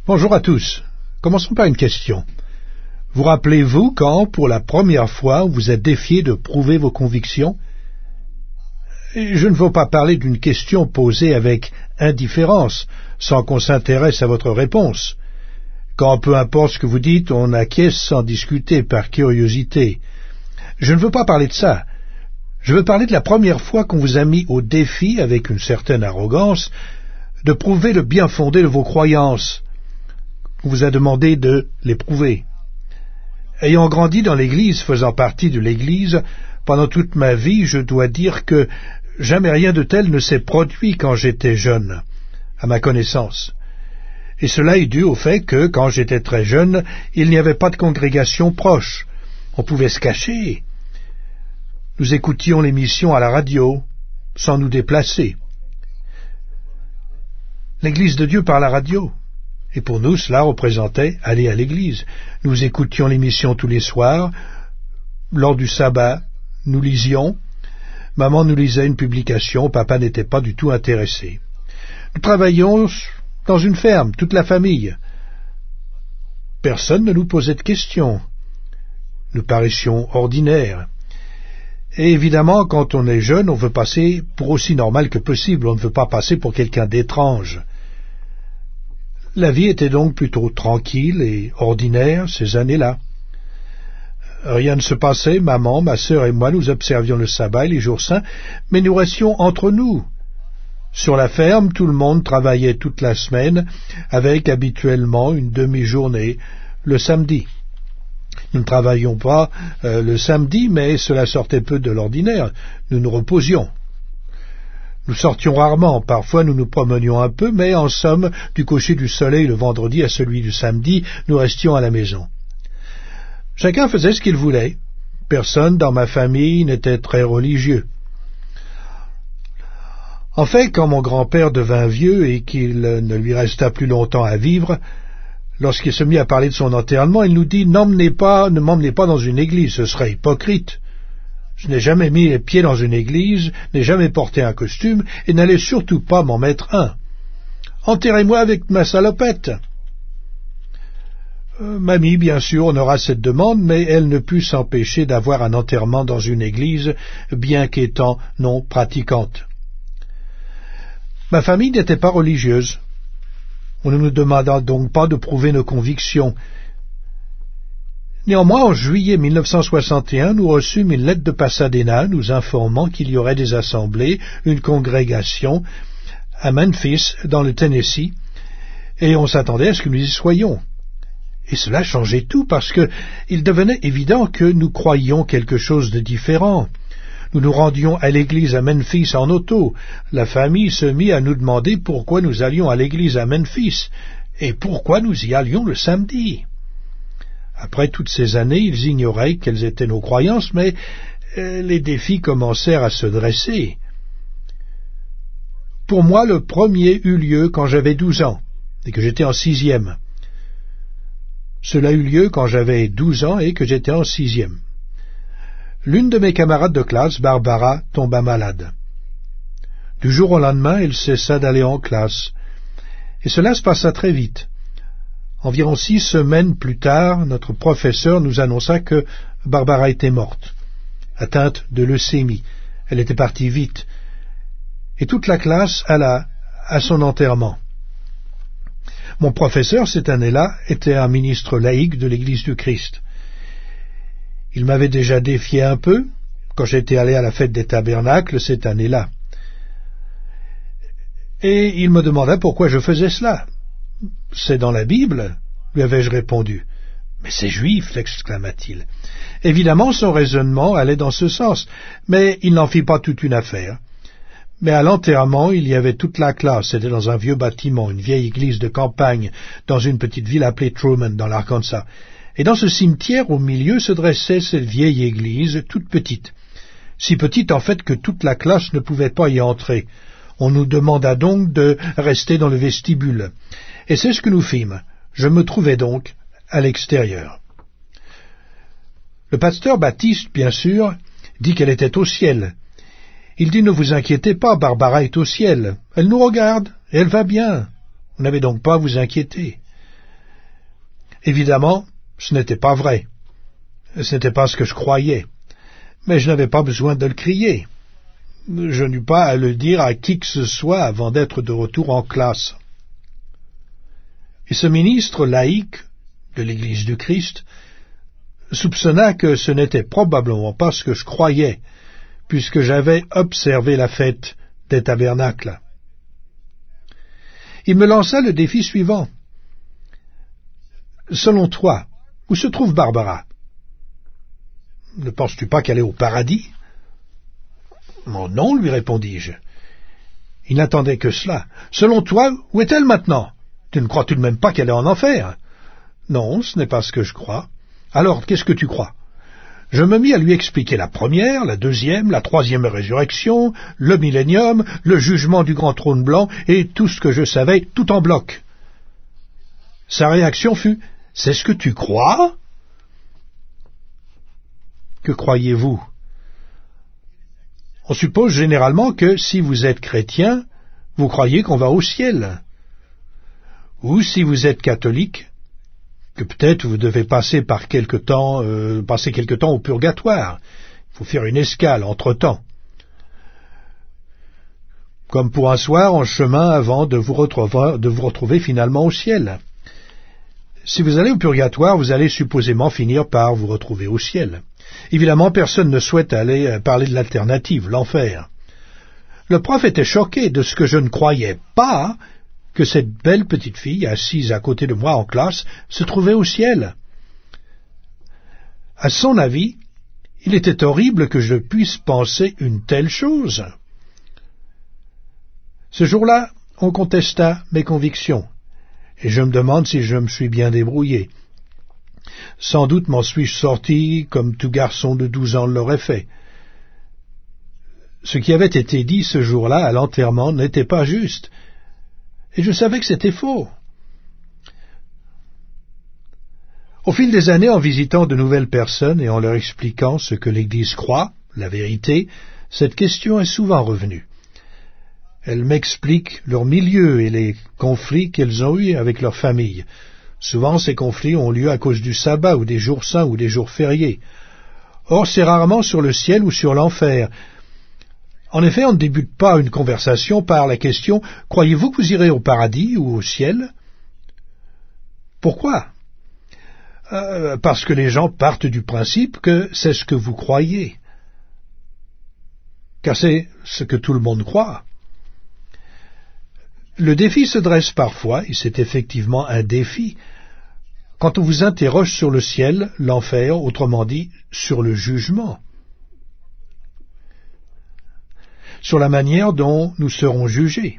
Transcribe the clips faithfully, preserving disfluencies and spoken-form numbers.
Bonjour à tous. Commençons par une question. Vous rappelez-vous quand, pour la première fois, vous êtes défié de prouver vos convictions? Je ne veux pas parler d'une question posée avec indifférence, sans qu'on s'intéresse à votre réponse. Quand, peu importe ce que vous dites, on acquiesce sans discuter, par curiosité. Je ne veux pas parler de ça. Je veux parler de la première fois qu'on vous a mis au défi, avec une certaine arrogance, de prouver le bien fondé de vos croyances. On vous a demandé de les prouver. Ayant grandi dans l'Église, faisant partie de l'Église, pendant toute ma vie, je dois dire que jamais rien de tel ne s'est produit quand j'étais jeune, à ma connaissance. Et cela est dû au fait que, quand j'étais très jeune, il n'y avait pas de congrégation proche. On pouvait se cacher. Nous écoutions l'émission à la radio, sans nous déplacer. L'Église de Dieu par la radio. Et pour nous, cela représentait aller à l'église. Nous écoutions l'émission tous les soirs. Lors du sabbat, nous lisions. Maman nous lisait une publication. Papa n'était pas du tout intéressé. Nous travaillions dans une ferme, toute la famille. Personne ne nous posait de questions. Nous paraissions ordinaires. Et évidemment, quand on est jeune, on veut passer pour aussi normal que possible. On ne veut pas passer pour quelqu'un d'étrange. La vie était donc plutôt tranquille et ordinaire ces années-là. Rien ne se passait, maman, ma sœur et moi, nous observions le sabbat et les jours saints, mais nous restions entre nous. Sur la ferme, tout le monde travaillait toute la semaine, avec habituellement une demi-journée le samedi. Nous ne travaillions pas euh, le samedi, mais cela sortait peu de l'ordinaire. Nous nous reposions. Nous sortions rarement, parfois nous nous promenions un peu, mais en somme, du coucher du soleil le vendredi à celui du samedi, nous restions à la maison. Chacun faisait ce qu'il voulait. Personne dans ma famille n'était très religieux. En fait, quand mon grand-père devint vieux et qu'il ne lui resta plus longtemps à vivre, lorsqu'il se mit à parler de son enterrement, il nous dit « N'emmenez pas, ne m'emmenez pas dans une église, ce serait hypocrite. » Je n'ai jamais mis les pieds dans une église, n'ai jamais porté un costume, et n'allais surtout pas m'en mettre un. Enterrez-moi avec ma salopette. Euh, mamie, bien sûr, honora cette demande, mais elle ne put s'empêcher d'avoir un enterrement dans une église, bien qu'étant non pratiquante. Ma famille n'était pas religieuse. On ne nous demanda donc pas de prouver nos convictions. Néanmoins, en juillet mille neuf cent soixante et un, nous reçûmes une lettre de Pasadena nous informant qu'il y aurait des assemblées, une congrégation à Memphis, dans le Tennessee, et on s'attendait à ce que nous y soyons. Et cela changeait tout, parce que il devenait évident que nous croyions quelque chose de différent. Nous nous rendions à l'église à Memphis en auto. La famille se mit à nous demander pourquoi nous allions à l'église à Memphis, et pourquoi nous y allions le samedi. Après toutes ces années, ils ignoraient quelles étaient nos croyances, mais euh, les défis commencèrent à se dresser. Pour moi, le premier eut lieu quand j'avais douze ans, et que j'étais en sixième. Cela eut lieu quand j'avais douze ans et que j'étais en sixième. L'une de mes camarades de classe, Barbara, tomba malade. Du jour au lendemain, elle cessa d'aller en classe, et cela se passa très vite. Environ six semaines plus tard, notre professeur nous annonça que Barbara était morte, atteinte de leucémie. Elle était partie vite, et toute la classe alla à son enterrement. Mon professeur, cette année-là, était un ministre laïque de l'Église du Christ. Il m'avait déjà défié un peu, quand j'étais allé à la fête des tabernacles cette année-là. Et il me demanda pourquoi je faisais cela. « C'est dans la Bible ?» lui avais-je répondu. « Mais c'est juif !» l'exclama-t-il. Évidemment, son raisonnement allait dans ce sens, mais il n'en fit pas toute une affaire. Mais à l'enterrement, il y avait toute la classe. C'était dans un vieux bâtiment, une vieille église de campagne, dans une petite ville appelée Truman, dans l'Arkansas. Et dans ce cimetière, au milieu, se dressait cette vieille église, toute petite. Si petite, en fait, que toute la classe ne pouvait pas y entrer. On nous demanda donc de rester dans le vestibule. Et c'est ce que nous fîmes. Je me trouvais donc à l'extérieur. Le pasteur Baptiste, bien sûr, dit qu'elle était au ciel. Il dit « Ne vous inquiétez pas, Barbara est au ciel. Elle nous regarde, et elle va bien. Vous n'avez donc pas à vous inquiéter. » Évidemment, ce n'était pas vrai. Ce n'était pas ce que je croyais. Mais je n'avais pas besoin de le crier. Je n'eus pas à le dire à qui que ce soit avant d'être de retour en classe. Et ce ministre laïque de l'Église du Christ soupçonna que ce n'était probablement pas ce que je croyais, puisque j'avais observé la fête des tabernacles. Il me lança le défi suivant. « Selon toi, où se trouve Barbara? Ne penses-tu pas qu'elle est au paradis? » ?»« Oh non, lui répondis-je. Il n'attendait que cela. « Selon toi, où est-elle maintenant? Tu ne crois tout de même pas qu'elle est en enfer? » ?»« Non, ce n'est pas ce que je crois. »« Alors, qu'est-ce que tu crois? » Je me mis à lui expliquer la première, la deuxième, la troisième résurrection, le millénium, le jugement du grand trône blanc, et tout ce que je savais, tout en bloc. Sa réaction fut « C'est ce que tu crois ?» Que croyez-vous? On suppose généralement que si vous êtes chrétien, vous croyez qu'on va au ciel. Ou si vous êtes catholique, que peut-être vous devez passer par quelque temps, euh, passer quelque temps au purgatoire. Il faut faire une escale entre-temps. Comme pour un soir en chemin avant de vous retrouver, de vous retrouver finalement au ciel. Si vous allez au purgatoire, vous allez supposément finir par vous retrouver au ciel. Évidemment, personne ne souhaite aller parler de l'alternative, l'enfer. Le prof était choqué de ce que je ne croyais pas, que cette belle petite fille, assise à côté de moi en classe, se trouvait au ciel. À son avis, il était horrible que je puisse penser une telle chose. Ce jour-là, on contesta mes convictions, et je me demande si je me suis bien débrouillé. Sans doute m'en suis-je sorti comme tout garçon de douze ans l'aurait fait. Ce qui avait été dit ce jour-là à l'enterrement n'était pas juste, et je savais que c'était faux. Au fil des années, en visitant de nouvelles personnes et en leur expliquant ce que l'Église croit, la vérité, cette question est souvent revenue. Elles m'expliquent leur milieu et les conflits qu'elles ont eus avec leur famille. Souvent, ces conflits ont lieu à cause du sabbat ou des jours saints ou des jours fériés. Or, c'est rarement sur le ciel ou sur l'enfer. En effet, on ne débute pas une conversation par la question « Croyez-vous que vous irez au paradis ou au ciel ?» Pourquoi ? euh, Parce que les gens partent du principe que c'est ce que vous croyez. Car c'est ce que tout le monde croit. Le défi se dresse parfois, et c'est effectivement un défi, quand on vous interroge sur le ciel, l'enfer, autrement dit, sur le jugement. Sur la manière dont nous serons jugés.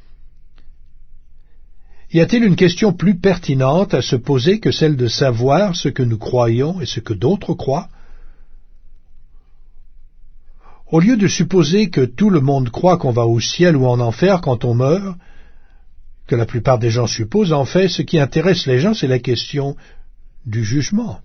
Y a-t-il une question plus pertinente à se poser que celle de savoir ce que nous croyons et ce que d'autres croient? Au lieu de supposer que tout le monde croit qu'on va au ciel ou en enfer quand on meurt, que la plupart des gens supposent, en fait, ce qui intéresse les gens, c'est la question du jugement.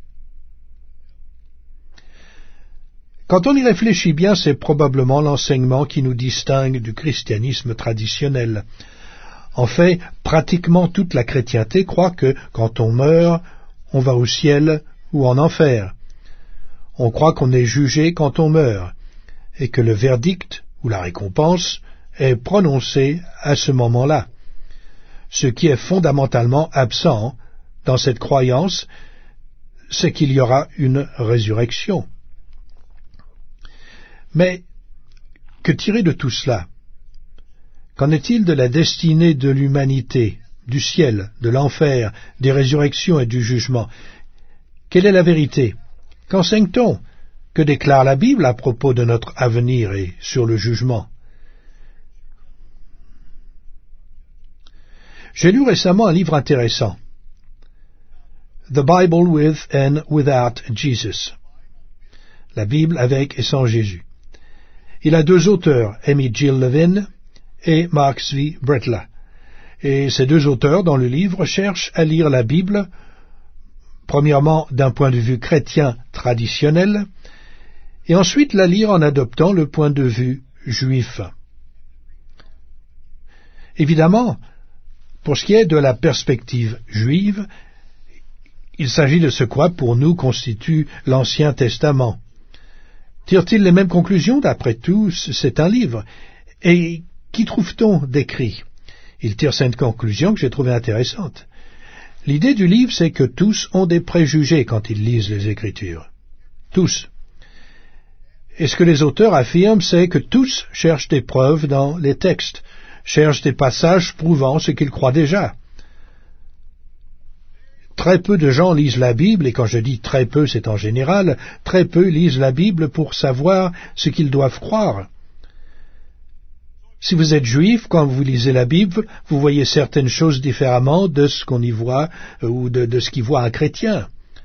Quand on y réfléchit bien, c'est probablement l'enseignement qui nous distingue du christianisme traditionnel. En fait, pratiquement toute la chrétienté croit que, quand on meurt, on va au ciel ou en enfer. On croit qu'on est jugé quand on meurt, et que le verdict, ou la récompense, est prononcé à ce moment-là. Ce qui est fondamentalement absent dans cette croyance, c'est qu'il y aura une résurrection. Mais que tirer de tout cela? Qu'en est-il de la destinée de l'humanité, du ciel, de l'enfer, des résurrections et du jugement? Quelle est la vérité? Qu'enseigne-t-on? Que déclare la Bible à propos de notre avenir et sur le jugement? J'ai lu récemment un livre intéressant, The Bible with and Without Jesus, la Bible avec et sans Jésus. Il a deux auteurs, Amy Jill Levin et Mark V. Bretla. Et ces deux auteurs, dans le livre, cherchent à lire la Bible, premièrement d'un point de vue chrétien traditionnel, et ensuite la lire en adoptant le point de vue juif. Évidemment, pour ce qui est de la perspective juive, Il s'agit de ce quoi, pour nous, constitue l'Ancien Testament. Tire-t-il les mêmes conclusions? D'après tout, c'est un livre. Et qu'y trouve-t-on d'écrit? Il tire cette conclusion que j'ai trouvée intéressante. L'idée du livre, c'est que tous ont des préjugés quand ils lisent les Écritures. Tous. Et ce que les auteurs affirment, c'est que tous cherchent des preuves dans les textes, cherchent des passages prouvant ce qu'ils croient déjà. Très peu de gens lisent la Bible, et quand je dis très peu, c'est en général, très peu lisent la Bible pour savoir ce qu'ils doivent croire. Si vous êtes juif, quand vous lisez la Bible, vous voyez certaines choses différemment de ce qu'on y voit, ou de, de ce qu'y voit un chrétien.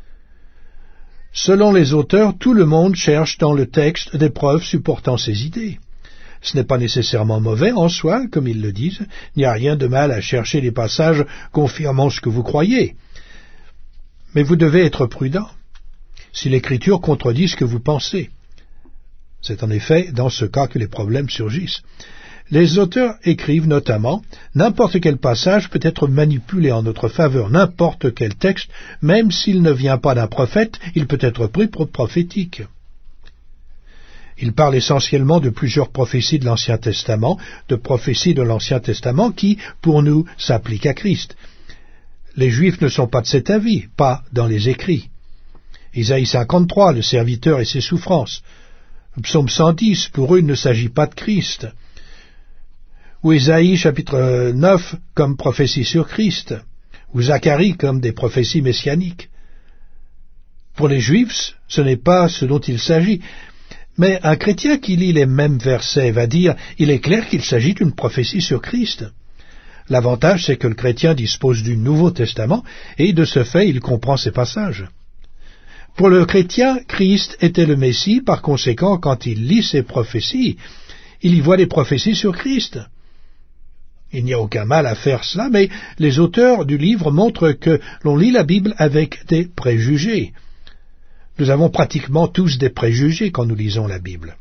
Selon les auteurs, tout le monde cherche dans le texte des preuves supportant ses idées. Ce n'est pas nécessairement mauvais en soi, comme ils le disent. Il n'y a rien de mal à chercher des passages confirmant ce que vous croyez. Mais vous devez être prudent si l'Écriture contredit ce que vous pensez. C'est en effet dans ce cas que les problèmes surgissent. Les auteurs écrivent notamment « N'importe quel passage peut être manipulé en notre faveur, n'importe quel texte, même s'il ne vient pas d'un prophète, il peut être pris pour prophétique. » Ils parlent essentiellement de plusieurs prophéties de l'Ancien Testament, de prophéties de l'Ancien Testament qui, pour nous, s'appliquent à Christ. Les Juifs ne sont pas de cet avis, pas dans les écrits. Isaïe cinquante-trois, le serviteur et ses souffrances. Psaume cent dix, pour eux, il ne s'agit pas de Christ. Ou Isaïe chapitre neuf comme prophétie sur Christ, ou Zacharie comme des prophéties messianiques. Pour les Juifs, ce n'est pas ce dont il s'agit, mais un chrétien qui lit les mêmes versets va dire « il est clair qu'il s'agit d'une prophétie sur Christ ». L'avantage, c'est que le chrétien dispose du Nouveau Testament, et de ce fait, il comprend ces passages. Pour le chrétien, Christ était le Messie, par conséquent, quand il lit ces prophéties, il y voit des prophéties sur Christ. Il n'y a aucun mal à faire cela, mais les auteurs du livre montrent que l'on lit la Bible avec des préjugés. Nous avons pratiquement tous des préjugés quand nous lisons la Bible.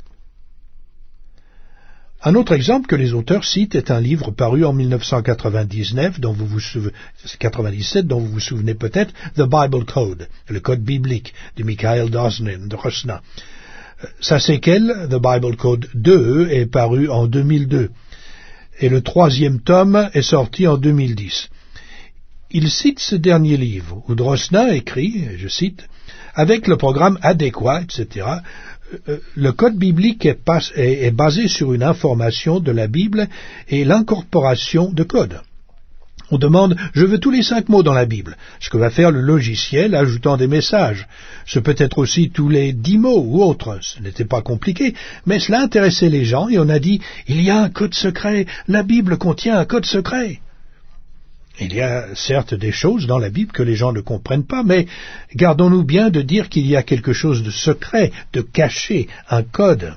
Un autre exemple que les auteurs citent est un livre paru en mille neuf cent quatre-vingt-dix-neuf, dont vous vous souvenez, quatre-vingt-dix-sept, dont vous vous souvenez peut-être, The Bible Code, le Code biblique, de Michael Drosnin. Sa séquelle, The Bible Code deux, est paru en deux mille deux. Et le troisième tome est sorti en deux mille dix. Il cite ce dernier livre, où Drosnin écrit, je cite, « Avec le programme adéquat, et cetera, le code biblique est, pas, est, est basé sur une information de la Bible et l'incorporation de codes. On demande « Je veux tous les cinq mots dans la Bible », ce que va faire le logiciel ajoutant des messages. Ce peut être aussi tous les dix mots ou autres. Ce n'était pas compliqué, mais cela intéressait les gens et on a dit « Il y a un code secret, la Bible contient un code secret ». Il y a certes des choses dans la Bible que les gens ne comprennent pas, mais gardons-nous bien de dire qu'il y a quelque chose de secret, de caché, un code.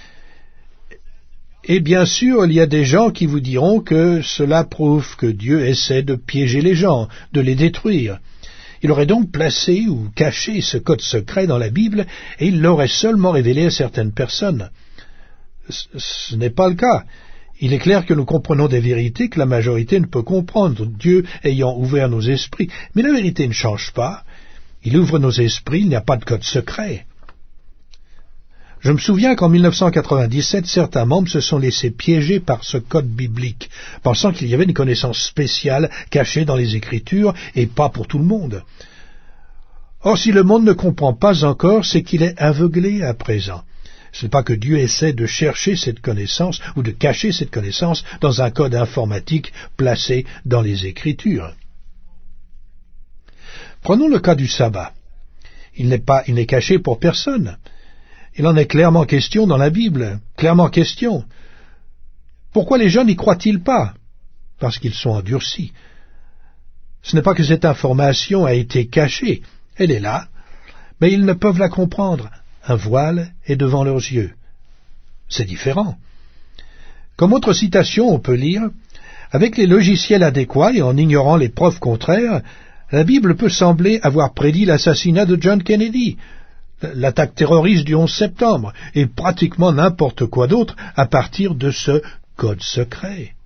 Et bien sûr, il y a des gens qui vous diront que cela prouve que Dieu essaie de piéger les gens, de les détruire. Il aurait donc placé ou caché ce code secret dans la Bible et il l'aurait seulement révélé à certaines personnes. Ce n'est pas le cas. Il est clair que nous comprenons des vérités que la majorité ne peut comprendre, Dieu ayant ouvert nos esprits. Mais la vérité ne change pas. Il ouvre nos esprits, il n'y a pas de code secret. Je me souviens qu'en mille neuf cent quatre-vingt-dix-sept, certains membres se sont laissés piéger par ce code biblique, pensant qu'il y avait une connaissance spéciale cachée dans les Écritures et pas pour tout le monde. Or, si le monde ne comprend pas encore, c'est qu'il est aveuglé à présent. Ce n'est pas que Dieu essaie de chercher cette connaissance ou de cacher cette connaissance dans un code informatique placé dans les Écritures. Prenons le cas du sabbat. Il n'est pas, il n'est caché pour personne. Il en est clairement question dans la Bible, clairement question. Pourquoi les gens n'y croient-ils pas? Parce qu'ils sont endurcis. Ce n'est pas que cette information a été cachée, elle est là, mais ils ne peuvent la comprendre. Un voile est devant leurs yeux. C'est différent. Comme autre citation, on peut lire « Avec les logiciels adéquats et en ignorant les preuves contraires, la Bible peut sembler avoir prédit l'assassinat de John Kennedy, l'attaque terroriste du onze septembre, et pratiquement n'importe quoi d'autre à partir de ce code secret. »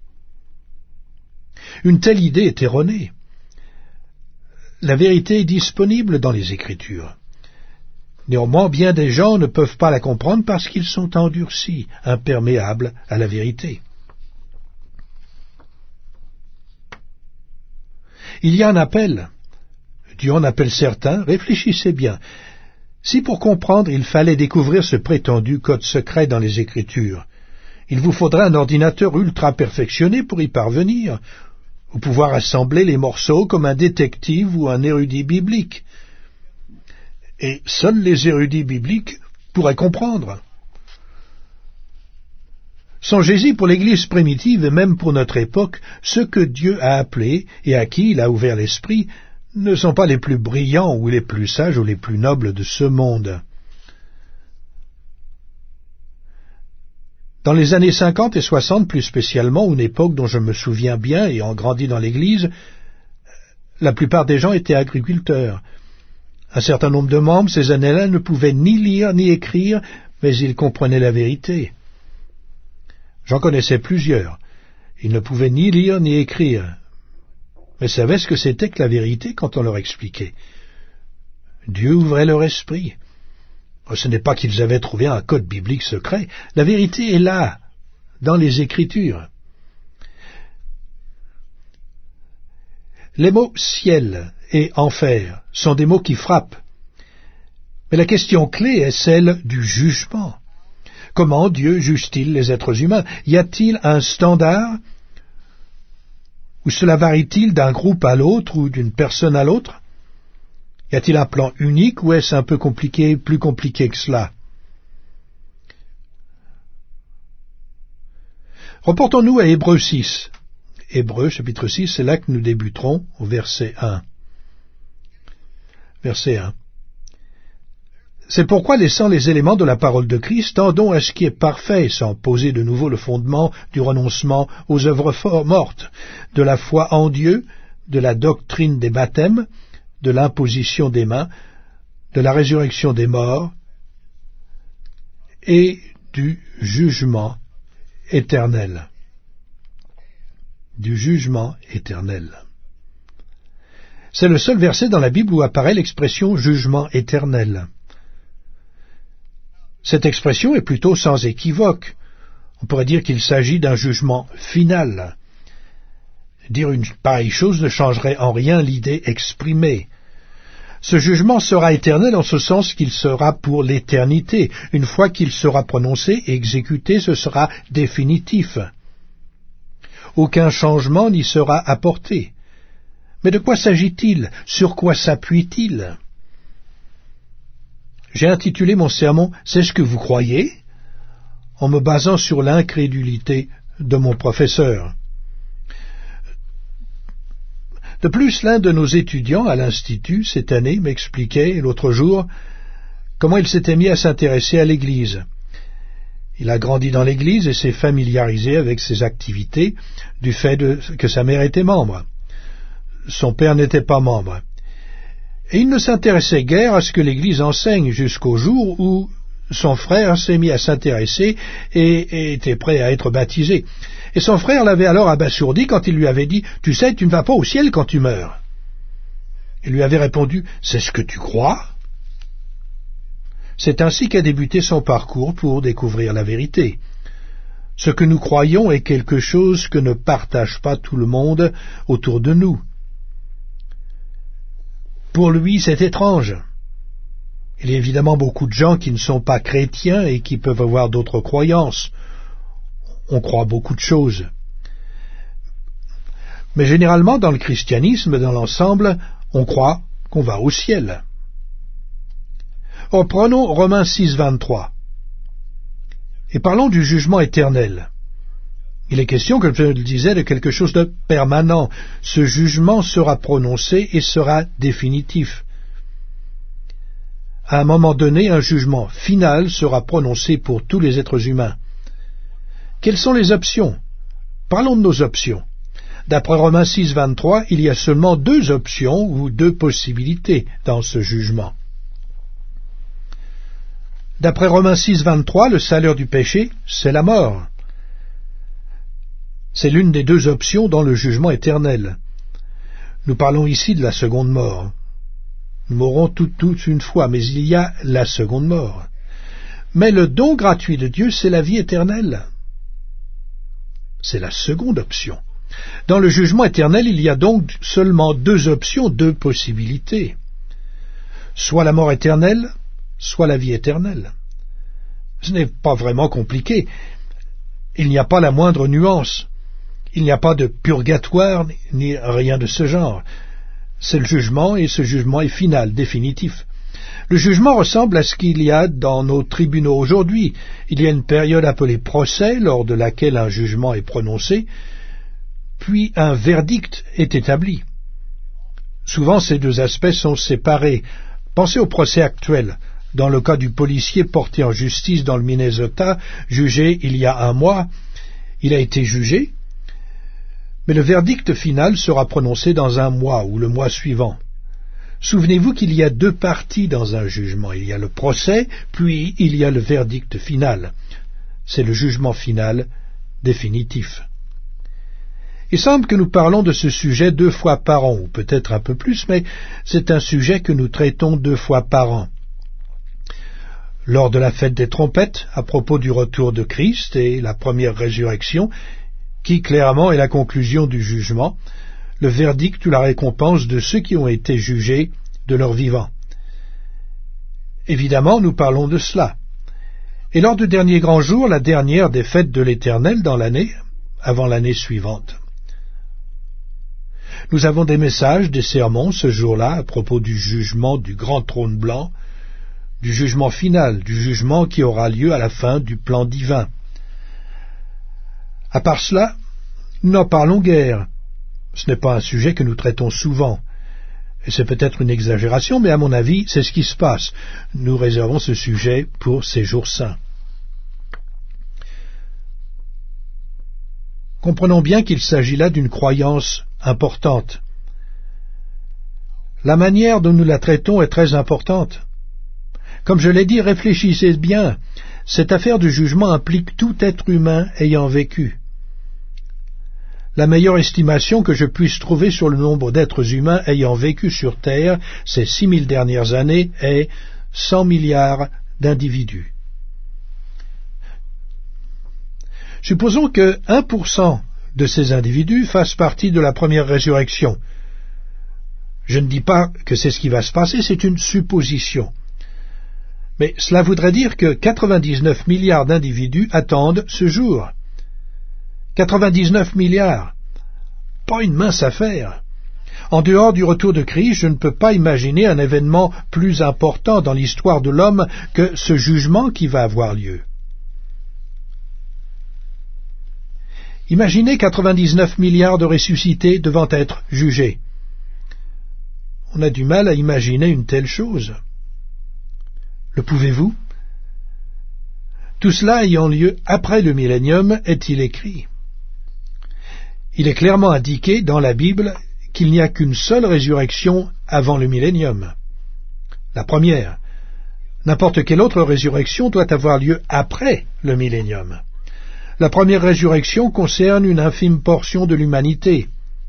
Une telle idée est erronée. La vérité est disponible dans les Écritures. Néanmoins, bien des gens ne peuvent pas la comprendre parce qu'ils sont endurcis, imperméables à la vérité. Il y a un appel. Dieu en appelle certains. Réfléchissez bien. Si pour comprendre, il fallait découvrir ce prétendu code secret dans les Écritures, il vous faudrait un ordinateur ultra perfectionné pour y parvenir, ou pouvoir assembler les morceaux comme un détective ou un érudit biblique. Et seuls les érudits bibliques pourraient comprendre. Songez-y, pour l'Église primitive et même pour notre époque, ceux que Dieu a appelés et à qui il a ouvert l'esprit ne sont pas les plus brillants ou les plus sages ou les plus nobles de ce monde. Dans les années cinquante et soixante plus spécialement, une époque dont je me souviens bien ayant grandi dans l'Église, la plupart des gens étaient agriculteurs. Un certain nombre de membres, ces années-là, ne pouvaient ni lire ni écrire, mais ils comprenaient la vérité. J'en connaissais plusieurs. Ils ne pouvaient ni lire ni écrire, mais savaient ce que c'était que la vérité quand on leur expliquait. Dieu ouvrait leur esprit. Ce n'est pas qu'ils avaient trouvé un code biblique secret. La vérité est là, dans les Écritures. Les mots « ciel » et « enfer » sont des mots qui frappent. Mais la question clé est celle du jugement. Comment Dieu juge-t-il les êtres humains? Y a-t-il un standard? Ou cela varie-t-il d'un groupe à l'autre ou d'une personne à l'autre? Y a-t-il un plan unique ou est-ce un peu compliqué, plus compliqué que cela? Reportons-nous à Hébreux six. Hébreux, chapitre six, c'est là que nous débuterons, au verset un. Verset un. C'est pourquoi, laissant les éléments de la parole de Christ, tendons à ce qui est parfait, sans poser de nouveau le fondement du renoncement aux œuvres mortes, de la foi en Dieu, de la doctrine des baptêmes, de l'imposition des mains, de la résurrection des morts et du jugement éternel. Du jugement éternel. C'est le seul verset dans la Bible où apparaît l'expression « jugement éternel ». Cette expression est plutôt sans équivoque. On pourrait dire qu'il s'agit d'un jugement final. Dire une pareille chose ne changerait en rien l'idée exprimée. Ce jugement sera éternel en ce sens qu'il sera pour l'éternité. Une fois qu'il sera prononcé et exécuté, ce sera définitif. Aucun changement n'y sera apporté. Mais de quoi s'agit-il? Sur quoi s'appuie-t-il? J'ai intitulé mon sermon « C'est ce que vous croyez ?» en me basant sur l'incrédulité de mon professeur. De plus, l'un de nos étudiants à l'Institut, cette année, m'expliquait l'autre jour comment il s'était mis à s'intéresser à l'Église. Il a grandi dans l'Église et s'est familiarisé avec ses activités du fait de, que sa mère était membre. Son père n'était pas membre. Et il ne s'intéressait guère à ce que l'Église enseigne jusqu'au jour où son frère s'est mis à s'intéresser et, et était prêt à être baptisé. Et son frère l'avait alors abasourdi quand il lui avait dit « Tu sais, tu ne vas pas au ciel quand tu meurs. » Il lui avait répondu « C'est ce que tu crois ?» C'est ainsi qu'a débuté son parcours pour découvrir la vérité. Ce que nous croyons est quelque chose que ne partage pas tout le monde autour de nous. Pour lui, c'est étrange. Il y a évidemment beaucoup de gens qui ne sont pas chrétiens et qui peuvent avoir d'autres croyances. On croit beaucoup de choses. Mais généralement, dans le christianisme, dans l'ensemble, on croit qu'on va au ciel. Or, prenons Romains six, vingt-trois. Et parlons du jugement éternel. Il est question, comme je le disais, de quelque chose de permanent. Ce jugement sera prononcé et sera définitif. À un moment donné, un jugement final sera prononcé pour tous les êtres humains. Quelles sont les options? Parlons de nos options. D'après Romains six, vingt-trois, il y a seulement deux options ou deux possibilités dans ce jugement. D'après Romains six, vingt-trois, le salaire du péché, c'est la mort. C'est l'une des deux options dans le jugement éternel. Nous parlons ici de la seconde mort. Nous mourrons toutes, toutes une fois, mais il y a la seconde mort. Mais le don gratuit de Dieu, c'est la vie éternelle. C'est la seconde option. Dans le jugement éternel, il y a donc seulement deux options, deux possibilités. Soit la mort éternelle, soit la vie éternelle. Ce n'est pas vraiment compliqué. Il n'y a pas la moindre nuance. Il n'y a pas de purgatoire, ni rien de ce genre. C'est le jugement, et ce jugement est final, définitif. Le jugement ressemble à ce qu'il y a dans nos tribunaux aujourd'hui. Il y a une période appelée procès, lors de laquelle un jugement est prononcé, puis un verdict est établi. Souvent, ces deux aspects sont séparés. Pensez au procès actuel. Dans le cas du policier porté en justice dans le Minnesota, jugé il y a un mois, il a été jugé, mais le verdict final sera prononcé dans un mois ou le mois suivant. Souvenez-vous qu'il y a deux parties dans un jugement. Il y a le procès, puis il y a le verdict final. C'est le jugement final définitif. Il semble que nous parlons de ce sujet deux fois par an, ou peut-être un peu plus, mais c'est un sujet que nous traitons deux fois par an. Lors de la fête des trompettes, à propos du retour de Christ et la première résurrection, qui clairement est la conclusion du jugement, le verdict ou la récompense de ceux qui ont été jugés de leur vivant. Évidemment, nous parlons de cela. Et lors du dernier grand jour, la dernière des fêtes de l'Éternel dans l'année, avant l'année suivante. Nous avons des messages, des sermons ce jour-là à propos du jugement du grand trône blanc, du jugement final, du jugement qui aura lieu à la fin du plan divin. À part cela, nous n'en parlons guère. Ce n'est pas un sujet que nous traitons souvent. Et c'est peut-être une exagération, mais à mon avis, c'est ce qui se passe. Nous réservons ce sujet pour ces jours saints. Comprenons bien qu'il s'agit là d'une croyance importante. La manière dont nous la traitons est très importante. Comme je l'ai dit, réfléchissez bien. Cette affaire du jugement implique tout être humain ayant vécu. La meilleure estimation que je puisse trouver sur le nombre d'êtres humains ayant vécu sur Terre ces six mille dernières années est cent milliards d'individus. Supposons que un pour cent de ces individus fassent partie de la première résurrection. Je ne dis pas que c'est ce qui va se passer, c'est une supposition. Mais cela voudrait dire que quatre-vingt-dix-neuf milliards d'individus attendent ce jour. quatre-vingt-dix-neuf milliards. Pas une mince affaire. En dehors du retour de Christ, je ne peux pas imaginer un événement plus important dans l'histoire de l'homme que ce jugement qui va avoir lieu. Imaginez quatre-vingt-dix-neuf milliards de ressuscités devant être jugés. On a du mal à imaginer une telle chose. Le pouvez-vous? Tout cela ayant lieu après le millénium, est-il écrit? Il est clairement indiqué dans la Bible qu'il n'y a qu'une seule résurrection avant le millénium. La première. N'importe quelle autre résurrection doit avoir lieu après le millénium. La première résurrection concerne une infime portion de l'humanité.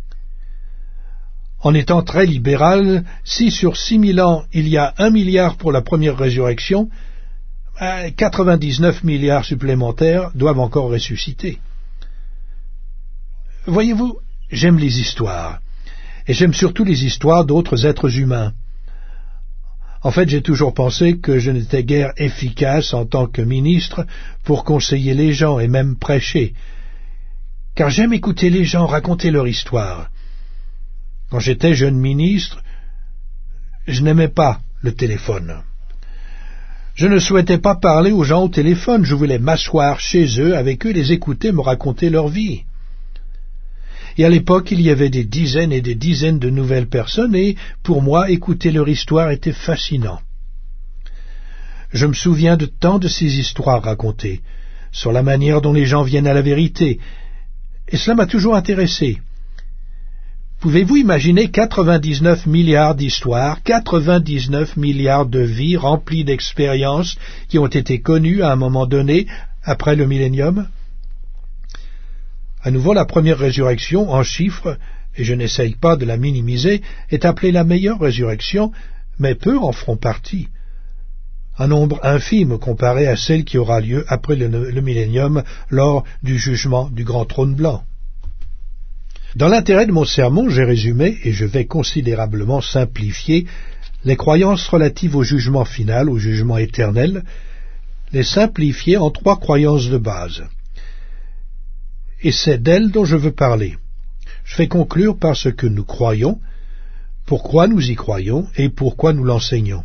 En étant très libéral, si sur six mille ans il y a un milliard pour la première résurrection, quatre-vingt-dix-neuf milliards supplémentaires doivent encore ressusciter. Voyez-vous, j'aime les histoires, et j'aime surtout les histoires d'autres êtres humains. En fait, j'ai toujours pensé que je n'étais guère efficace en tant que ministre pour conseiller les gens et même prêcher, car j'aime écouter les gens raconter leur histoire. Quand j'étais jeune ministre, je n'aimais pas le téléphone. Je ne souhaitais pas parler aux gens au téléphone, je voulais m'asseoir chez eux, avec eux, les écouter me raconter leur vie. Et à l'époque, il y avait des dizaines et des dizaines de nouvelles personnes, et pour moi, écouter leur histoire était fascinant. Je me souviens de tant de ces histoires racontées, sur la manière dont les gens viennent à la vérité, et cela m'a toujours intéressé. Pouvez-vous imaginer quatre-vingt-dix-neuf milliards d'histoires, quatre-vingt-dix-neuf milliards de vies remplies d'expériences qui ont été connues à un moment donné après le millénium? À nouveau, la première résurrection, en chiffres, et je n'essaye pas de la minimiser, est appelée la meilleure résurrection, mais peu en feront partie. Un nombre infime comparé à celle qui aura lieu après le, le millénium lors du jugement du grand trône blanc. Dans l'intérêt de mon sermon, j'ai résumé, et je vais considérablement simplifier, les croyances relatives au jugement final, au jugement éternel, les simplifier en trois croyances de base. Et c'est d'elles dont je veux parler. Je vais conclure par ce que nous croyons, pourquoi nous y croyons et pourquoi nous l'enseignons.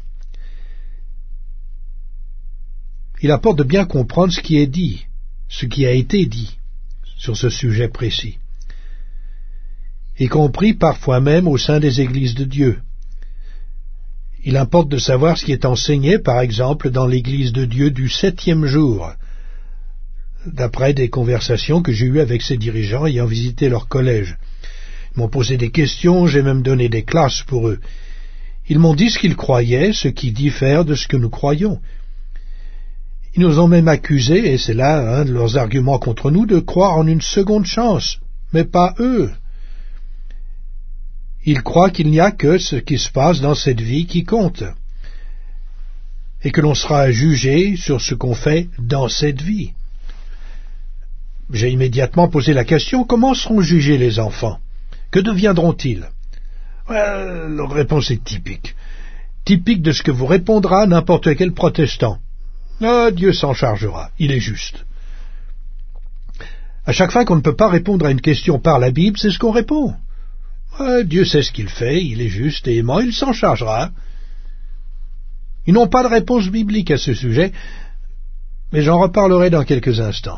Il importe de bien comprendre ce qui est dit, ce qui a été dit sur ce sujet précis, y compris parfois même au sein des églises de Dieu. Il importe de savoir ce qui est enseigné, par exemple, dans l'église de Dieu du septième jour, d'après des conversations que j'ai eues avec ces dirigeants ayant visité leur collège. Ils m'ont posé des questions, j'ai même donné des classes pour eux. Ils m'ont dit ce qu'ils croyaient, ce qui diffère de ce que nous croyons. Ils nous ont même accusés, et c'est là un de leurs arguments contre nous, de croire en une seconde chance, mais pas eux. Ils croient qu'il n'y a que ce qui se passe dans cette vie qui compte, et que l'on sera jugé sur ce qu'on fait dans cette vie. J'ai immédiatement posé la question, comment seront jugés les enfants? Que deviendront-ils? Ouais, leur réponse est typique. Typique de ce que vous répondra n'importe quel protestant. Ah, Dieu s'en chargera, il est juste. À chaque fois qu'on ne peut pas répondre à une question par la Bible, c'est ce qu'on répond. Ah, Dieu sait ce qu'il fait, il est juste et aimant, il s'en chargera. Ils n'ont pas de réponse biblique à ce sujet, mais j'en reparlerai dans quelques instants.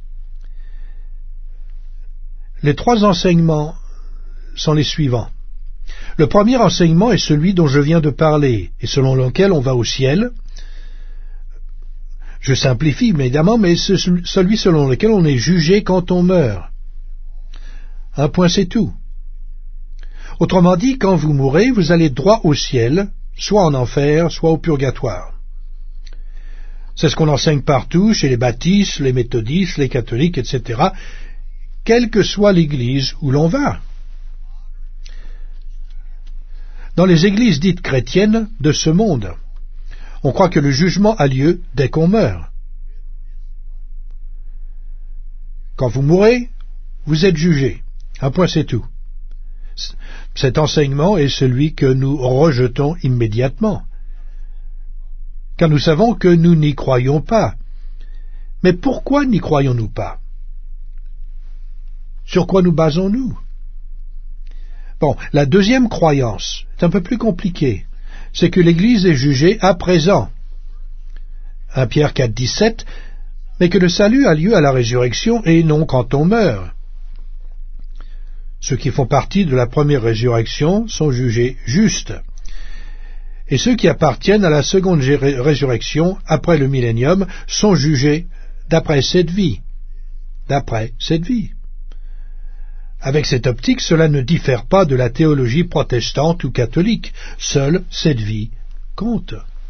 Les trois enseignements sont les suivants. Le premier enseignement est celui dont je viens de parler, et selon lequel on va au ciel. Je simplifie évidemment, mais c'est celui selon lequel on est jugé quand on meurt. Un point, c'est tout. Autrement dit, quand vous mourrez, vous allez droit au ciel, soit en enfer, soit au purgatoire. C'est ce qu'on enseigne partout, chez les baptistes, les méthodistes, les catholiques, et cetera, quelle que soit l'église où l'on va. Dans les églises dites chrétiennes de ce monde, on croit que le jugement a lieu dès qu'on meurt. Quand vous mourrez, vous êtes jugé. Un point, c'est tout. Cet enseignement est celui que nous rejetons immédiatement, car nous savons que nous n'y croyons pas. Mais pourquoi n'y croyons-nous pas? Sur quoi nous basons-nous? Bon, la deuxième croyance est un peu plus compliquée. C'est que l'Église est jugée à présent. un Pierre quatre, dix-sept, mais que le salut a lieu à la résurrection et non quand on meurt. Ceux qui font partie de la première résurrection sont jugés justes. Et ceux qui appartiennent à la seconde résurrection, après le millénium, sont jugés d'après cette vie. D'après cette vie. Avec cette optique, cela ne diffère pas de la théologie protestante ou catholique. Seule cette vie compte.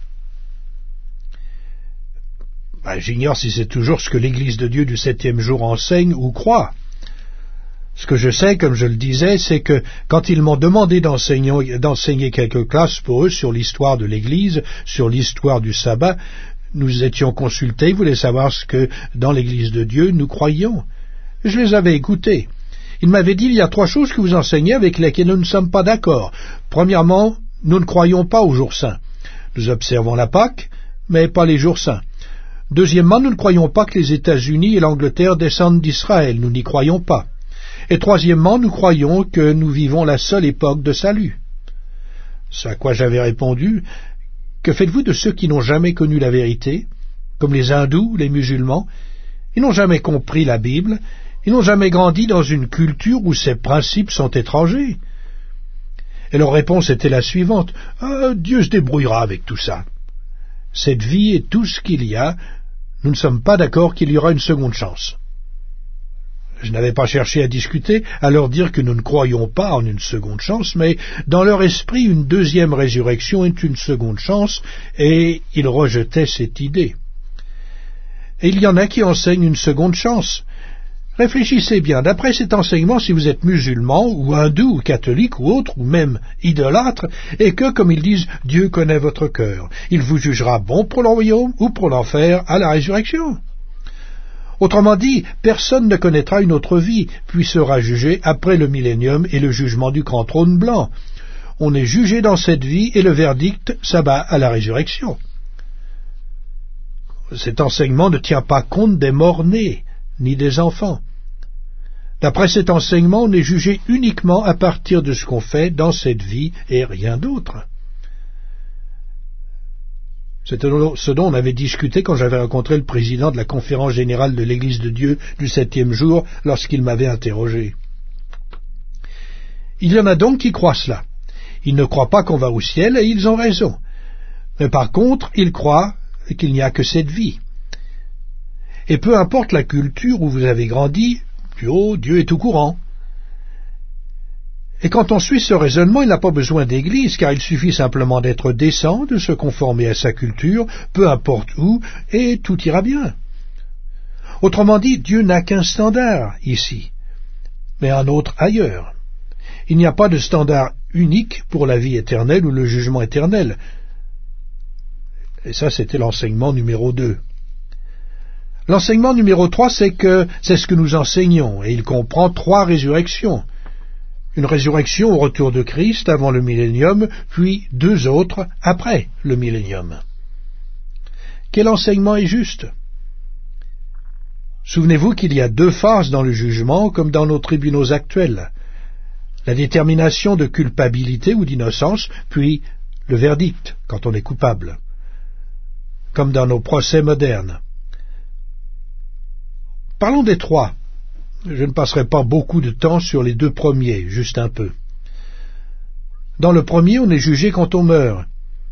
Ben, j'ignore si c'est toujours ce que l'Église de Dieu du septième jour enseigne ou croit. Ce que je sais, comme je le disais, c'est que quand ils m'ont demandé d'enseigner, d'enseigner quelques classes pour eux sur l'histoire de l'Église, sur l'histoire du sabbat, nous étions consultés, ils voulaient savoir ce que, dans l'Église de Dieu, nous croyions. Je les avais écoutés. Ils m'avaient dit, il y a trois choses que vous enseignez avec lesquelles nous ne sommes pas d'accord. Premièrement, nous ne croyons pas aux jours saints. Nous observons la Pâque, mais pas les jours saints. Deuxièmement, nous ne croyons pas que les États-Unis et l'Angleterre descendent d'Israël. Nous n'y croyons pas. Et troisièmement, nous croyons que nous vivons la seule époque de salut. Ce à quoi j'avais répondu, que faites-vous de ceux qui n'ont jamais connu la vérité, comme les hindous, les musulmans? Ils n'ont jamais compris la Bible, ils n'ont jamais grandi dans une culture où ces principes sont étrangers. Et leur réponse était la suivante, ah, Dieu se débrouillera avec tout ça. Cette vie est tout ce qu'il y a, nous ne sommes pas d'accord qu'il y aura une seconde chance. Je n'avais pas cherché à discuter, à leur dire que nous ne croyons pas en une seconde chance, mais dans leur esprit, une deuxième résurrection est une seconde chance, et ils rejetaient cette idée. Et il y en a qui enseignent une seconde chance. Réfléchissez bien, d'après cet enseignement, si vous êtes musulman, ou hindou, ou catholique, ou autre, ou même idolâtre, et que, comme ils disent, Dieu connaît votre cœur, il vous jugera bon pour le royaume ou pour l'enfer à la résurrection. Autrement dit, personne ne connaîtra une autre vie, puis sera jugé après le millénium et le jugement du grand trône blanc. On est jugé dans cette vie et le verdict s'abat à la résurrection. Cet enseignement ne tient pas compte des morts-nés, ni des enfants. D'après cet enseignement, on est jugé uniquement à partir de ce qu'on fait dans cette vie et rien d'autre. C'est ce dont on avait discuté quand j'avais rencontré le président de la conférence générale de l'Église de Dieu du septième jour lorsqu'il m'avait interrogé. Il y en a donc qui croient cela. Ils ne croient pas qu'on va au ciel et ils ont raison. Mais par contre, ils croient qu'il n'y a que cette vie. Et peu importe la culture où vous avez grandi, oh, Dieu est au courant. Et quand on suit ce raisonnement, il n'a pas besoin d'église, car il suffit simplement d'être décent, de se conformer à sa culture, peu importe où, et tout ira bien. Autrement dit, Dieu n'a qu'un standard ici, mais un autre ailleurs. Il n'y a pas de standard unique pour la vie éternelle ou le jugement éternel. Et ça, c'était l'enseignement numéro deux. L'enseignement numéro trois, c'est que c'est ce que nous enseignons, et il comprend trois résurrections. Une résurrection au retour de Christ avant le millénium, puis deux autres après le millénium. Quel enseignement est juste? Souvenez-vous qu'il y a deux phases dans le jugement, comme dans nos tribunaux actuels. La détermination de culpabilité ou d'innocence, puis le verdict, quand on est coupable, comme dans nos procès modernes. Parlons des trois. Je ne passerai pas beaucoup de temps sur les deux premiers, juste un peu. Dans le premier, on est jugé quand on meurt.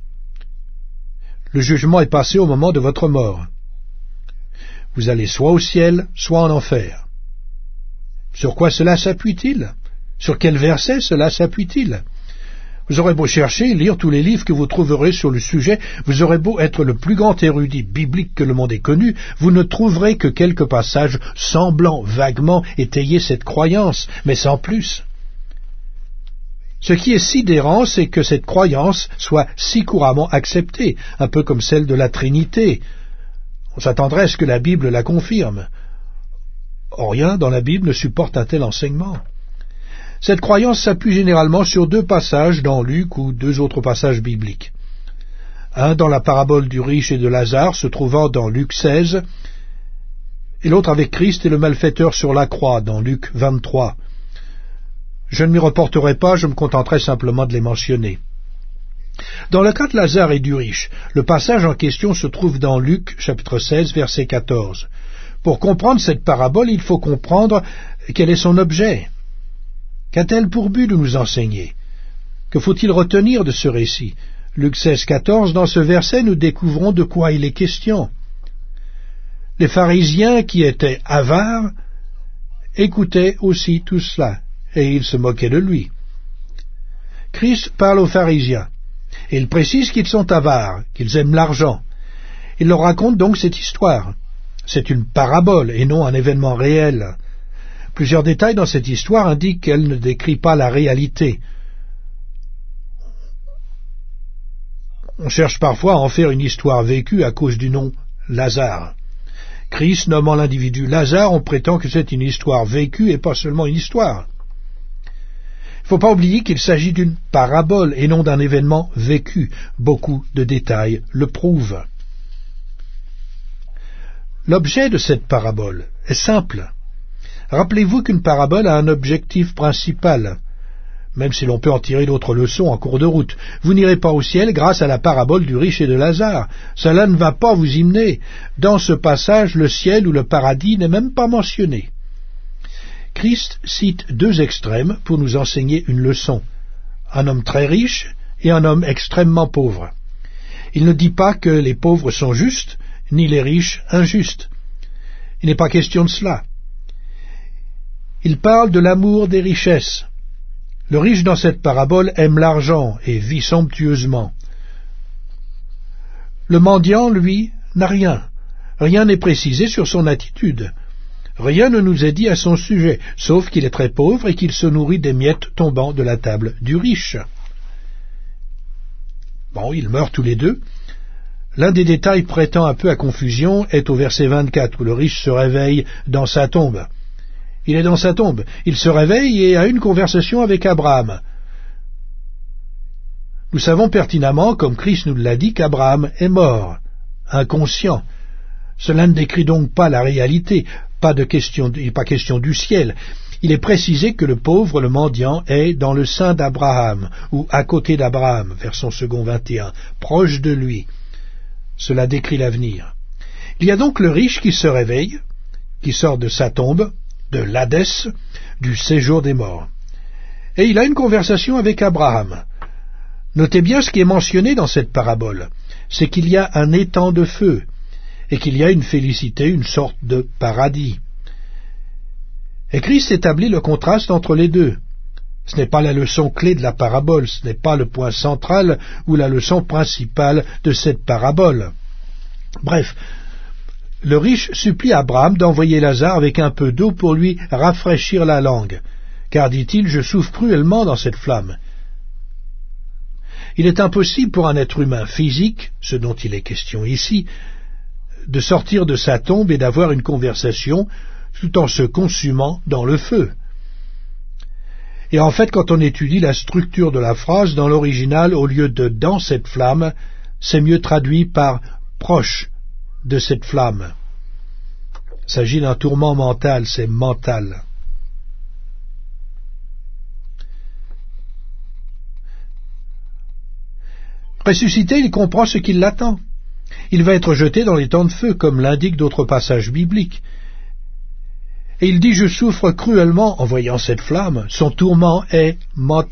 Le jugement est passé au moment de votre mort. Vous allez soit au ciel, soit en enfer. Sur quoi cela s'appuie-t-il? Sur quel verset cela s'appuie-t-il? Vous aurez beau chercher et lire tous les livres que vous trouverez sur le sujet, vous aurez beau être le plus grand érudit biblique que le monde ait connu, vous ne trouverez que quelques passages semblant vaguement étayer cette croyance, mais sans plus. Ce qui est sidérant, c'est que cette croyance soit si couramment acceptée, un peu comme celle de la Trinité. On s'attendrait à ce que la Bible la confirme. Or, rien dans la Bible ne supporte un tel enseignement. Cette croyance s'appuie généralement sur deux passages dans Luc ou deux autres passages bibliques. Un dans la parabole du riche et de Lazare, se trouvant dans Luc seize, et l'autre avec Christ et le malfaiteur sur la croix, dans Luc vingt-trois. Je ne m'y reporterai pas, je me contenterai simplement de les mentionner. Dans le cas de Lazare et du riche, le passage en question se trouve dans Luc, chapitre seize, verset quatorze. Pour comprendre cette parabole, il faut comprendre quel est son objet. Qu'a-t-elle pour but de nous enseigner? Que faut-il retenir de ce récit? Luc seize, quatorze, dans ce verset, nous découvrons de quoi il est question. Les pharisiens qui étaient avares écoutaient aussi tout cela, et ils se moquaient de lui. Christ parle aux pharisiens, et il précise qu'ils sont avares, qu'ils aiment l'argent. Il leur raconte donc cette histoire. C'est une parabole et non un événement réel. Plusieurs détails dans cette histoire indiquent qu'elle ne décrit pas la réalité. On cherche parfois à en faire une histoire vécue à cause du nom Lazare. Christ nommant l'individu Lazare, on prétend que c'est une histoire vécue et pas seulement une histoire. Il ne faut pas oublier qu'il s'agit d'une parabole et non d'un événement vécu. Beaucoup de détails le prouvent. L'objet de cette parabole est simple. Rappelez-vous qu'une parabole a un objectif principal, même si l'on peut en tirer d'autres leçons en cours de route. Vous n'irez pas au ciel grâce à la parabole du riche et de Lazare. Cela ne va pas vous y mener. Dans ce passage, le ciel ou le paradis n'est même pas mentionné. Christ cite deux extrêmes pour nous enseigner une leçon. Un homme très riche et un homme extrêmement pauvre. Il ne dit pas que les pauvres sont justes, ni les riches injustes. Il n'est pas question de cela. Il parle de l'amour des richesses. Le riche dans cette parabole aime l'argent et vit somptueusement. Le mendiant, lui, n'a rien. Rien n'est précisé sur son attitude. Rien ne nous est dit à son sujet, sauf qu'il est très pauvre et qu'il se nourrit des miettes tombant de la table du riche. Bon, ils meurent tous les deux. L'un des détails prêtant un peu à confusion est au verset vingt-quatre, où le riche se réveille dans sa tombe. Il est dans sa tombe, il se réveille et a une conversation avec Abraham. Nous savons pertinemment, comme Christ nous l'a dit, qu'Abraham est mort, inconscient. Cela ne décrit donc pas la réalité, pas de question, pas question du ciel. Il est précisé que le pauvre, le mendiant, est dans le sein d'Abraham, ou à côté d'Abraham, verset second vingt et un, proche de lui. Cela décrit l'avenir. Il y a donc le riche qui se réveille, qui sort de sa tombe, de l'Hadès, du séjour des morts. Et il a une conversation avec Abraham. Notez bien ce qui est mentionné dans cette parabole, c'est qu'il y a un étang de feu, et qu'il y a une félicité, une sorte de paradis. Et Christ établit le contraste entre les deux. Ce n'est pas la leçon clé de la parabole, ce n'est pas le point central ou la leçon principale de cette parabole. Bref, le riche supplie Abraham d'envoyer Lazare avec un peu d'eau pour lui rafraîchir la langue, car, dit-il, je souffre cruellement dans cette flamme. Il est impossible pour un être humain physique, ce dont il est question ici, de sortir de sa tombe et d'avoir une conversation tout en se consumant dans le feu. Et en fait, quand on étudie la structure de la phrase, dans l'original, au lieu de « dans cette flamme », c'est mieux traduit par « proche de cette flamme ». Il s'agit d'un tourment mental, c'est mental. Ressuscité, il comprend ce qui l'attend. Il va être jeté dans les temps de feu, comme l'indiquent d'autres passages bibliques. Et il dit « Je souffre cruellement en voyant cette flamme, son tourment est mental ».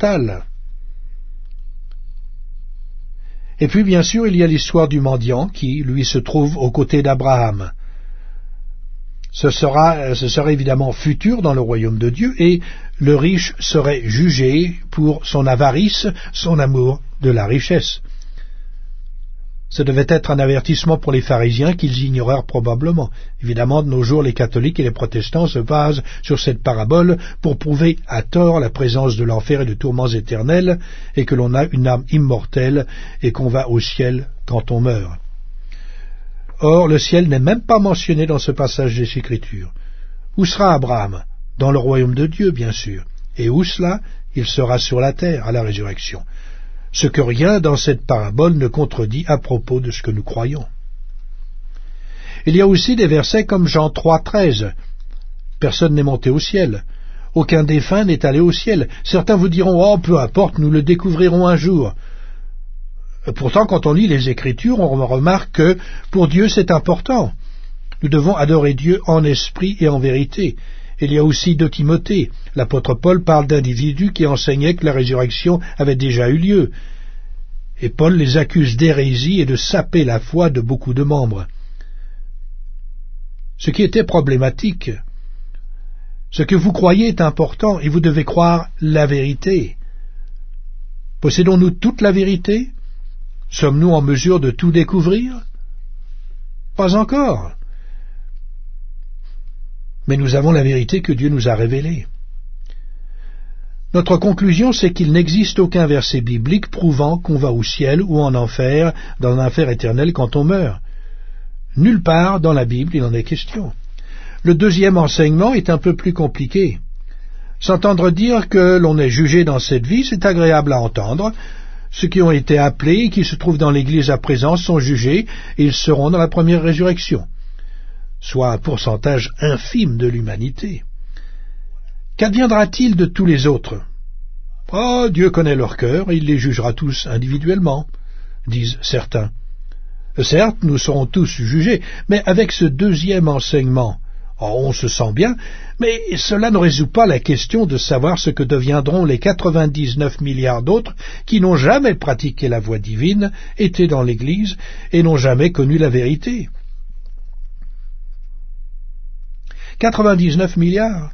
Et puis, bien sûr, il y a l'histoire du mendiant qui, lui, se trouve aux côtés d'Abraham. Ce sera, ce sera évidemment futur dans le royaume de Dieu, et le riche serait jugé pour son avarice, son amour de la richesse. Ce devait être un avertissement pour les pharisiens qu'ils ignorèrent probablement. Évidemment, de nos jours, les catholiques et les protestants se basent sur cette parabole pour prouver à tort la présence de l'enfer et de tourments éternels, et que l'on a une âme immortelle et qu'on va au ciel quand on meurt. Or, le ciel n'est même pas mentionné dans ce passage des Écritures. Où sera Abraham? Dans le royaume de Dieu, bien sûr. Et où cela? Il sera sur la terre à la résurrection. Ce que rien dans cette parabole ne contredit à propos de ce que nous croyons. Il y a aussi des versets comme Jean trois, treize. Personne n'est monté au ciel. Aucun défunt n'est allé au ciel. Certains vous diront « Oh, peu importe, nous le découvrirons un jour ». Pourtant, quand on lit les Écritures, on remarque que pour Dieu c'est important. Nous devons adorer Dieu en esprit et en vérité. Il y a aussi de Timothée. L'apôtre Paul parle d'individus qui enseignaient que la résurrection avait déjà eu lieu. Et Paul les accuse d'hérésie et de saper la foi de beaucoup de membres. Ce qui était problématique, ce que vous croyez est important et vous devez croire la vérité. Possédons-nous toute la vérité? Sommes-nous en mesure de tout découvrir? Pas encore. Mais nous avons la vérité que Dieu nous a révélée. Notre conclusion, c'est qu'il n'existe aucun verset biblique prouvant qu'on va au ciel ou en enfer, dans un enfer éternel quand on meurt. Nulle part dans la Bible il en est question. Le deuxième enseignement est un peu plus compliqué. S'entendre dire que l'on est jugé dans cette vie, c'est agréable à entendre. Ceux qui ont été appelés et qui se trouvent dans l'Église à présent sont jugés et ils seront dans la première résurrection, soit un pourcentage infime de l'humanité. Qu'adviendra-t-il de tous les autres? Oh, Dieu connaît leur cœur, et il les jugera tous individuellement, disent certains. Certes, nous serons tous jugés, mais avec ce deuxième enseignement, oh, on se sent bien, mais cela ne résout pas la question de savoir ce que deviendront les quatre-vingt-dix-neuf milliards d'autres qui n'ont jamais pratiqué la voie divine, été dans l'Église et n'ont jamais connu la vérité. quatre-vingt-dix-neuf milliards.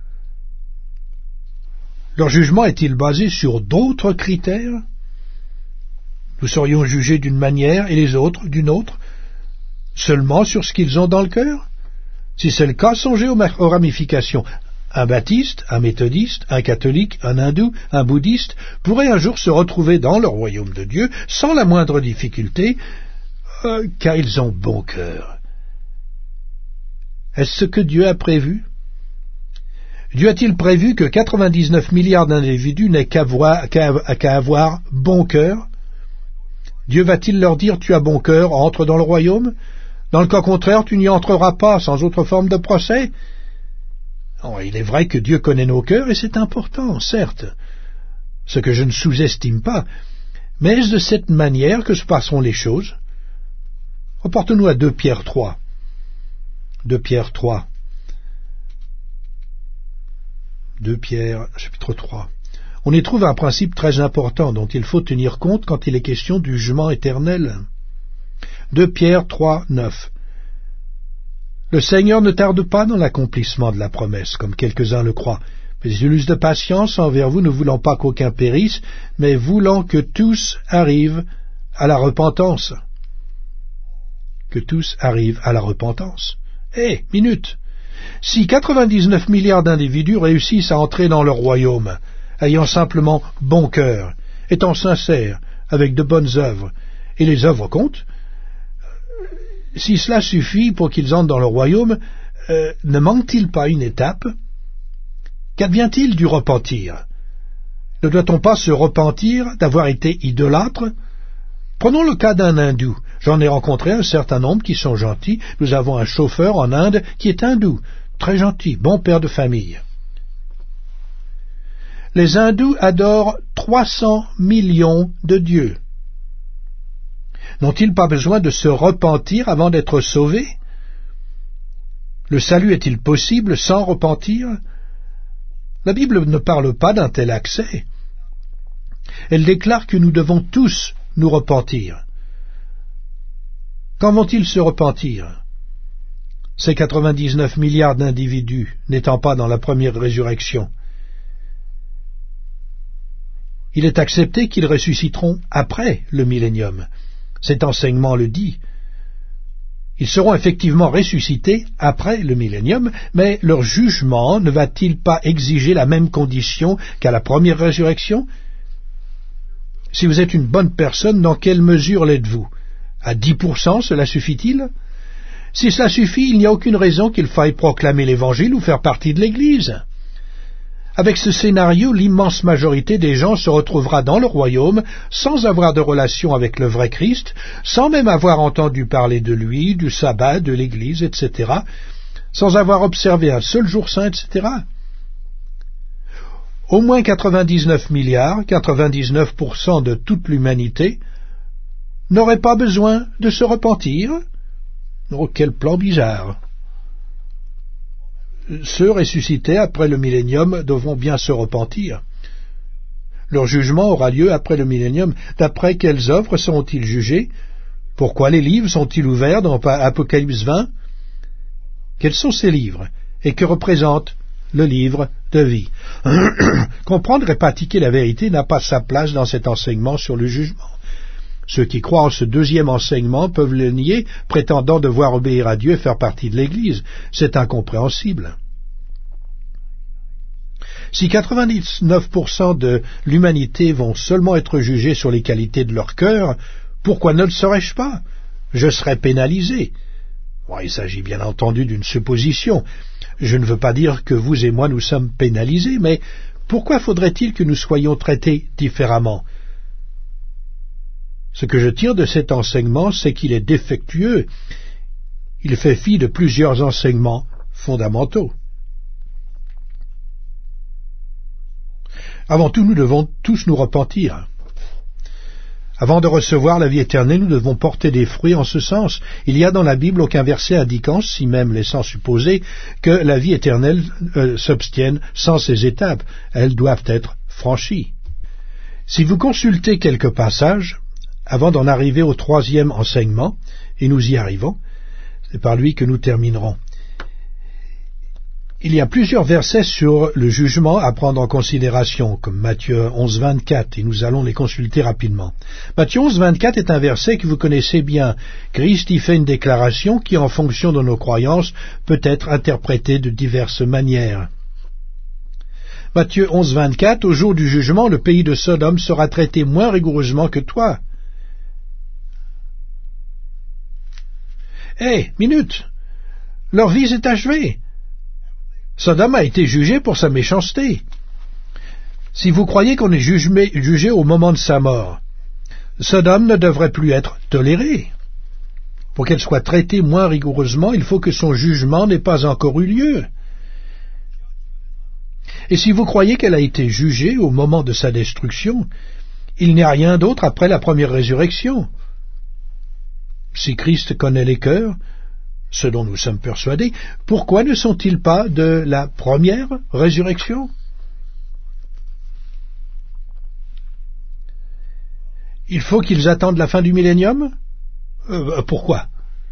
Leur jugement est-il basé sur d'autres critères? Nous serions jugés d'une manière et les autres d'une autre, seulement sur ce qu'ils ont dans le cœur? Si c'est le cas, songez aux, aux ramifications. Un baptiste, un méthodiste, un catholique, un hindou, un bouddhiste pourraient un jour se retrouver dans le royaume de Dieu sans la moindre difficulté, euh, car ils ont bon cœur. Est-ce ce que Dieu a prévu? Dieu a-t-il prévu que quatre-vingt-dix-neuf milliards d'individus n'aient qu'à avoir, qu'à, qu'à avoir bon cœur? Dieu va-t-il leur dire « Tu as bon cœur, entre dans le royaume ». Dans le cas contraire, tu n'y entreras pas sans autre forme de procès. Oh, il est vrai que Dieu connaît nos cœurs et c'est important, certes, ce que je ne sous-estime pas. Mais est-ce de cette manière que se passeront les choses? Reportons-nous à deux Pierre trois. deux Pierre trois. deux Pierre, chapitre trois. On y trouve un principe très important dont il faut tenir compte quand il est question du jugement éternel. deux Pierre trois, neuf. Le Seigneur ne tarde pas dans l'accomplissement de la promesse, comme quelques-uns le croient, mais il use de patience envers vous, ne voulant pas qu'aucun périsse, mais voulant que tous arrivent à la repentance. Que tous arrivent à la repentance. Eh, minute! Si quatre-vingt-dix-neuf milliards d'individus réussissent à entrer dans leur royaume, ayant simplement bon cœur, étant sincères, avec de bonnes œuvres, et les œuvres comptent, si cela suffit pour qu'ils entrent dans le royaume, euh, ne manque-t-il pas une étape? Qu'advient-il du repentir? Ne doit-on pas se repentir d'avoir été idolâtre? Prenons le cas d'un hindou. J'en ai rencontré un certain nombre qui sont gentils. Nous avons un chauffeur en Inde qui est hindou, très gentil, bon père de famille. Les hindous adorent trois cents millions de dieux. N'ont-ils pas besoin de se repentir avant d'être sauvés? Le salut est-il possible sans repentir? La Bible ne parle pas d'un tel accès. Elle déclare que nous devons tous nous repentir. Quand vont-ils se repentir? Ces quatre-vingt-dix-neuf milliards d'individus n'étant pas dans la première résurrection. Il est accepté qu'ils ressusciteront après le millénium. Cet enseignement le dit. Ils seront effectivement ressuscités après le millénium, mais leur jugement ne va-t-il pas exiger la même condition qu'à la première résurrection? Si vous êtes une bonne personne, dans quelle mesure l'êtes-vous? À dix pour cent, cela suffit-il? Si cela suffit, il n'y a aucune raison qu'il faille proclamer l'Évangile ou faire partie de l'Église. Avec ce scénario, l'immense majorité des gens se retrouvera dans le royaume sans avoir de relation avec le vrai Christ, sans même avoir entendu parler de lui, du sabbat, de l'Église, et cetera, sans avoir observé un seul jour saint, et cetera. Au moins quatre-vingt-dix-neuf milliards, quatre-vingt-dix-neuf pour cent de toute l'humanité, n'auraient pas besoin de se repentir. Oh, quel plan bizarre! Ceux ressuscités après le millénium devront bien se repentir. Leur jugement aura lieu après le millénium. D'après quelles œuvres seront-ils jugés? Pourquoi les livres sont-ils ouverts dans Apocalypse vingt? Quels sont ces livres? Et que représente le livre de vie? Comprendre et pratiquer la vérité n'a pas sa place dans cet enseignement sur le jugement. Ceux qui croient en ce deuxième enseignement peuvent le nier, prétendant devoir obéir à Dieu et faire partie de l'Église. C'est incompréhensible. Si quatre-vingt-dix-neuf pour cent de l'humanité vont seulement être jugés sur les qualités de leur cœur, pourquoi ne le serais-je pas? Je serais pénalisé. Bon, il s'agit bien entendu d'une supposition. Je ne veux pas dire que vous et moi nous sommes pénalisés, mais pourquoi faudrait-il que nous soyons traités différemment? Ce que je tire de cet enseignement, c'est qu'il est défectueux. Il fait fi de plusieurs enseignements fondamentaux. Avant tout, nous devons tous nous repentir. Avant de recevoir la vie éternelle, nous devons porter des fruits en ce sens. Il n'y a dans la Bible aucun verset indiquant, si même laissant supposer, que la vie éternelle euh, s'obtienne sans ces étapes. Elles doivent être franchies. Si vous consultez quelques passages, avant d'en arriver au troisième enseignement, et nous y arrivons, c'est par lui que nous terminerons. Il y a plusieurs versets sur le jugement à prendre en considération, comme Matthieu onze, vingt-quatre, et nous allons les consulter rapidement. Matthieu onze, vingt-quatre est un verset que vous connaissez bien. Christ y fait une déclaration qui, en fonction de nos croyances, peut être interprétée de diverses manières. Matthieu onze, vingt-quatre, au jour du jugement, le pays de Sodome sera traité moins rigoureusement que toi. Hé, hey, minute! Leur vie est achevée. Sodome a été jugé pour sa méchanceté. Si vous croyez qu'on est jugé, jugé au moment de sa mort, Sodome ne devrait plus être tolérée. Pour qu'elle soit traitée moins rigoureusement, il faut que son jugement n'ait pas encore eu lieu. Et si vous croyez qu'elle a été jugée au moment de sa destruction, il n'y a rien d'autre après la première résurrection. Si Christ connaît les cœurs, ce dont nous sommes persuadés, pourquoi ne sont-ils pas de la première résurrection? Il faut qu'ils attendent la fin du millénium? euh, Pourquoi?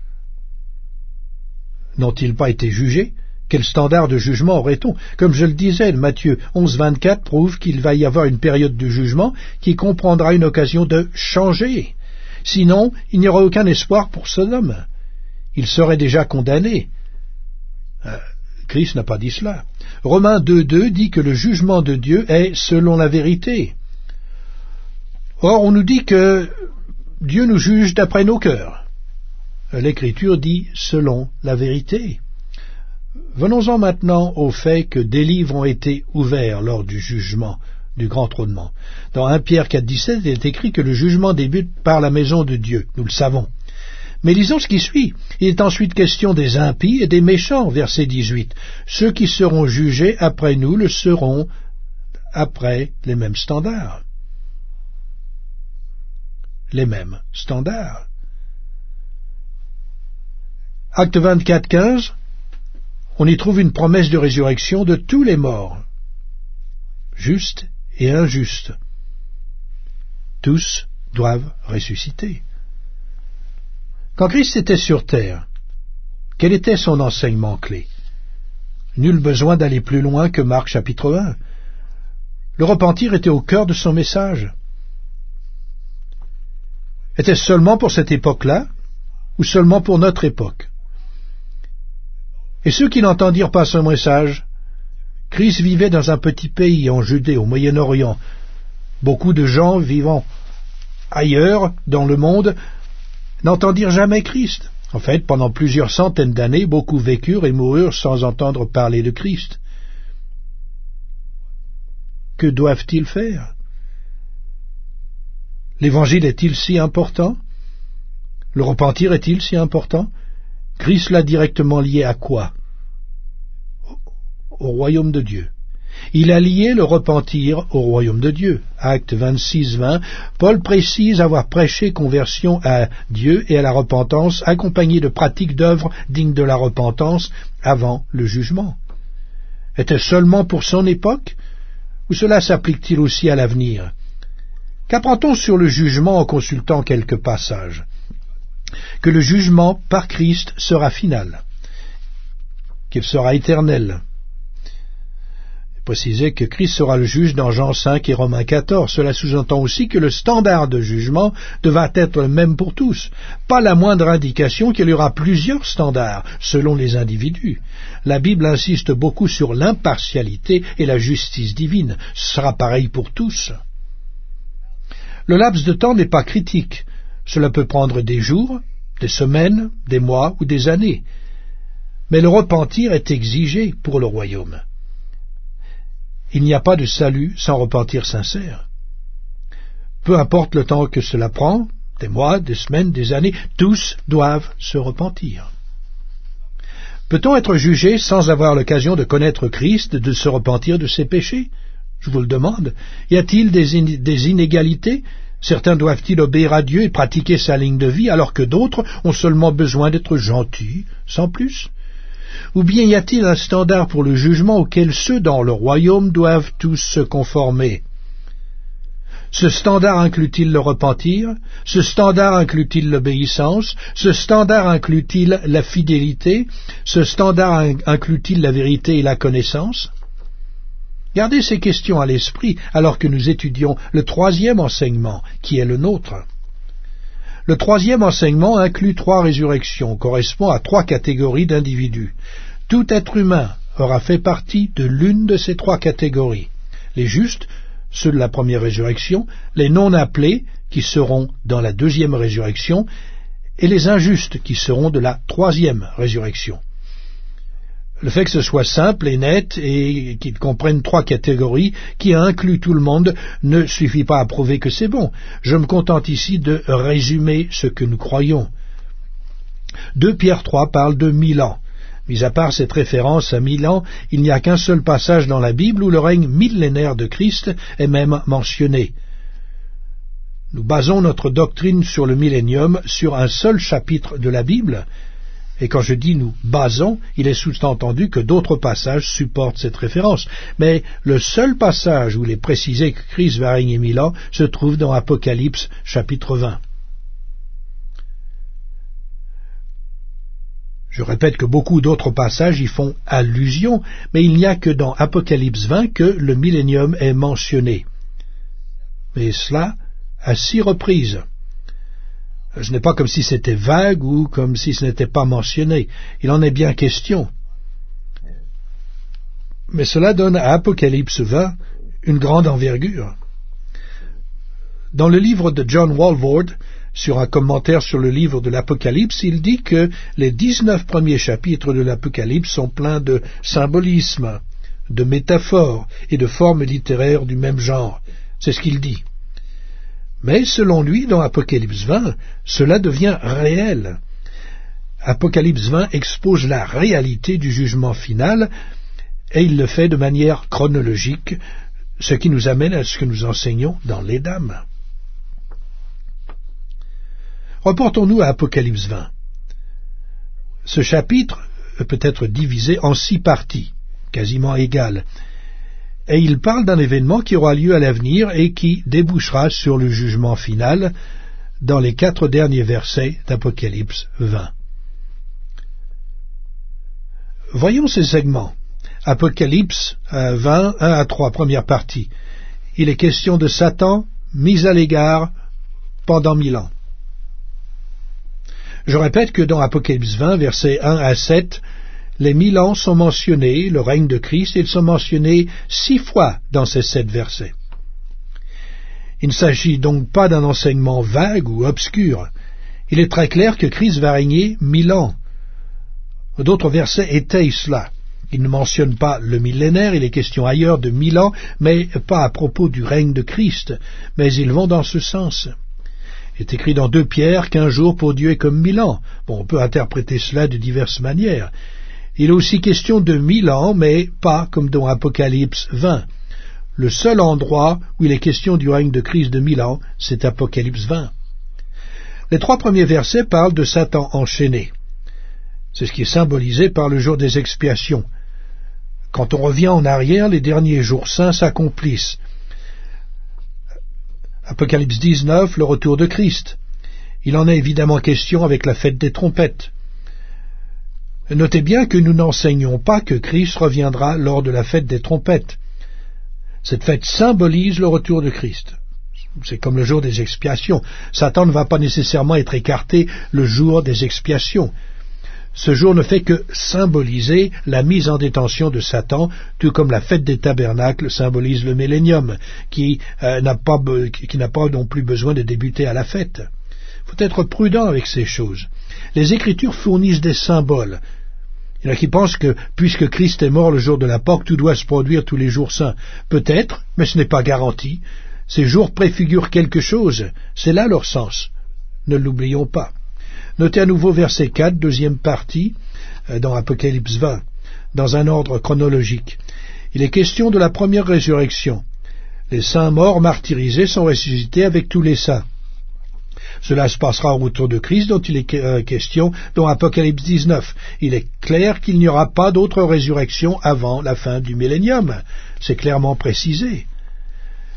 N'ont-ils pas été jugés? Quel standard de jugement aurait-on? Comme je le disais, Matthieu onze, vingt-quatre prouve qu'il va y avoir une période de jugement qui comprendra une occasion de changer. Sinon, il n'y aura aucun espoir pour Sodome. Il serait déjà condamné. Euh, Christ n'a pas dit cela. Romains deux, deux dit que le jugement de Dieu est selon la vérité. Or, on nous dit que Dieu nous juge d'après nos cœurs. L'Écriture dit selon la vérité. Venons-en maintenant au fait que des livres ont été ouverts lors du jugement du grand trônement. Dans un Pierre quatre, dix-sept, il est écrit que le jugement débute par la maison de Dieu. Nous le savons. Mais lisons ce qui suit. Il est ensuite question des impies et des méchants, verset dix-huit. Ceux qui seront jugés après nous le seront après les mêmes standards. Les mêmes standards. Acte vingt-quatre, quinze, on y trouve une promesse de résurrection de tous les morts, justes et injustes. Tous doivent ressusciter. Quand Christ était sur terre, quel était son enseignement clé? Nul besoin d'aller plus loin que Marc chapitre un. Le repentir était au cœur de son message. Était-ce seulement pour cette époque-là, ou seulement pour notre époque? Et ceux qui n'entendirent pas son message, Christ vivait dans un petit pays en Judée, au Moyen-Orient. Beaucoup de gens vivant ailleurs dans le monde n'entendirent jamais Christ. En fait, pendant plusieurs centaines d'années, beaucoup vécurent et moururent sans entendre parler de Christ. Que doivent-ils faire? L'Évangile est-il si important? Le repentir est-il si important? Christ l'a directement lié à quoi? Au royaume de Dieu. Il a lié le repentir au royaume de Dieu. Acte vingt-six, vingt, Paul précise avoir prêché conversion à Dieu et à la repentance, accompagné de pratiques d'œuvres dignes de la repentance avant le jugement. Est-ce seulement pour son époque, ou cela s'applique-t-il aussi à l'avenir? Qu'apprend-on sur le jugement en consultant quelques passages? Que le jugement par Christ sera final, qu'il sera éternel. Préciser que Christ sera le juge dans Jean cinq et Romains quatorze. Cela sous-entend aussi que le standard de jugement devra être le même pour tous. Pas la moindre indication qu'il y aura plusieurs standards selon les individus. La Bible insiste beaucoup sur l'impartialité et la justice divine. Ce sera pareil pour tous. Le laps de temps n'est pas critique. Cela peut prendre des jours, des semaines, des mois ou des années. Mais le repentir est exigé pour le royaume. Il n'y a pas de salut sans repentir sincère. Peu importe le temps que cela prend, des mois, des semaines, des années, tous doivent se repentir. Peut-on être jugé sans avoir l'occasion de connaître Christ, de se repentir de ses péchés? Je vous le demande. Y a-t-il des, in- des inégalités? Certains doivent-ils obéir à Dieu et pratiquer sa ligne de vie, alors que d'autres ont seulement besoin d'être gentils, sans plus? Ou bien y a-t-il un standard pour le jugement auquel ceux dans le royaume doivent tous se conformer? Ce standard inclut-il le repentir? Ce standard inclut-il l'obéissance? Ce standard inclut-il la fidélité? Ce standard inclut-il la vérité et la connaissance? Gardez ces questions à l'esprit alors que nous étudions le troisième enseignement, qui est le nôtre. Le troisième enseignement inclut trois résurrections, correspond à trois catégories d'individus. Tout être humain aura fait partie de l'une de ces trois catégories. Les justes, ceux de la première résurrection, les non-appelés, qui seront dans la deuxième résurrection, et les injustes, qui seront de la troisième résurrection. Le fait que ce soit simple et net et qu'il comprenne trois catégories qui incluent tout le monde ne suffit pas à prouver que c'est bon. Je me contente ici de résumer ce que nous croyons. deux Pierre trois parle de mille ans. Mis à part cette référence à mille ans, il n'y a qu'un seul passage dans la Bible où le règne millénaire de Christ est même mentionné. Nous basons notre doctrine sur le millénium sur un seul chapitre de la Bible. Et quand je dis nous basons, il est sous-entendu que d'autres passages supportent cette référence. Mais le seul passage où il est précisé que Christ va régner mille ans se trouve dans Apocalypse chapitre vingt. Je répète que beaucoup d'autres passages y font allusion, mais il n'y a que dans Apocalypse vingt que le millénium est mentionné. Mais cela à six reprises. Ce n'est pas comme si c'était vague ou comme si ce n'était pas mentionné. Il en est bien question. Mais cela donne à Apocalypse vingt une grande envergure. Dans le livre de John Walvoord, sur un commentaire sur le livre de l'Apocalypse, il dit que les dix-neuf premiers chapitres de l'Apocalypse sont pleins de symbolisme, de métaphores et de formes littéraires du même genre. C'est ce qu'il dit. Mais selon lui, dans Apocalypse vingt, cela devient réel. Apocalypse vingt expose la réalité du jugement final, et il le fait de manière chronologique, ce qui nous amène à ce que nous enseignons dans les Dames. Reportons-nous à Apocalypse vingt. Ce chapitre peut être divisé en six parties, quasiment égales, et il parle d'un événement qui aura lieu à l'avenir et qui débouchera sur le jugement final dans les quatre derniers versets d'Apocalypse vingt. Voyons ces segments. Apocalypse vingt, un à trois, première partie. Il est question de Satan mis à l'écart pendant mille ans. Je répète que dans Apocalypse vingt, versets un à sept, les mille ans sont mentionnés, le règne de Christ, ils sont mentionnés six fois dans ces sept versets. Il ne s'agit donc pas d'un enseignement vague ou obscur. Il est très clair que Christ va régner mille ans. D'autres versets étayent cela. Il ne mentionne pas le millénaire, il est question ailleurs de mille ans, mais pas à propos du règne de Christ, mais ils vont dans ce sens. Il est écrit dans deux Pierre qu'un jour pour Dieu est comme mille ans. Bon, on peut interpréter cela de diverses manières. Il est aussi question de mille ans, mais pas comme dans Apocalypse vingt. Le seul endroit où il est question du règne de Christ de mille ans, c'est Apocalypse vingt. Les trois premiers versets parlent de Satan enchaîné. C'est ce qui est symbolisé par le jour des expiations. Quand on revient en arrière, les derniers jours saints s'accomplissent. Apocalypse dix-neuf, le retour de Christ. Il en est évidemment question avec la fête des trompettes. Notez bien que nous n'enseignons pas que Christ reviendra lors de la fête des trompettes. Cette fête symbolise le retour de Christ. C'est comme le jour des expiations. Satan ne va pas nécessairement être écarté le jour des expiations. Ce jour ne fait que symboliser la mise en détention de Satan, tout comme la fête des tabernacles symbolise le millénium, qui euh, n'a pas, qui n'a pas non plus besoin de débuter à la fête. Il faut être prudent avec ces choses. Les Écritures fournissent des symboles. Il y en a qui pensent que, puisque Christ est mort le jour de la Pâque, tout doit se produire tous les jours saints. Peut-être, mais ce n'est pas garanti. Ces jours préfigurent quelque chose. C'est là leur sens. Ne l'oublions pas. Notez à nouveau verset quatre, deuxième partie, dans Apocalypse vingt, dans un ordre chronologique. Il est question de la première résurrection. Les saints morts martyrisés sont ressuscités avec tous les saints. Cela se passera au retour de Christ dont il est question dans Apocalypse dix-neuf. Il est clair qu'il n'y aura pas d'autre résurrection avant la fin du millénium. C'est clairement précisé.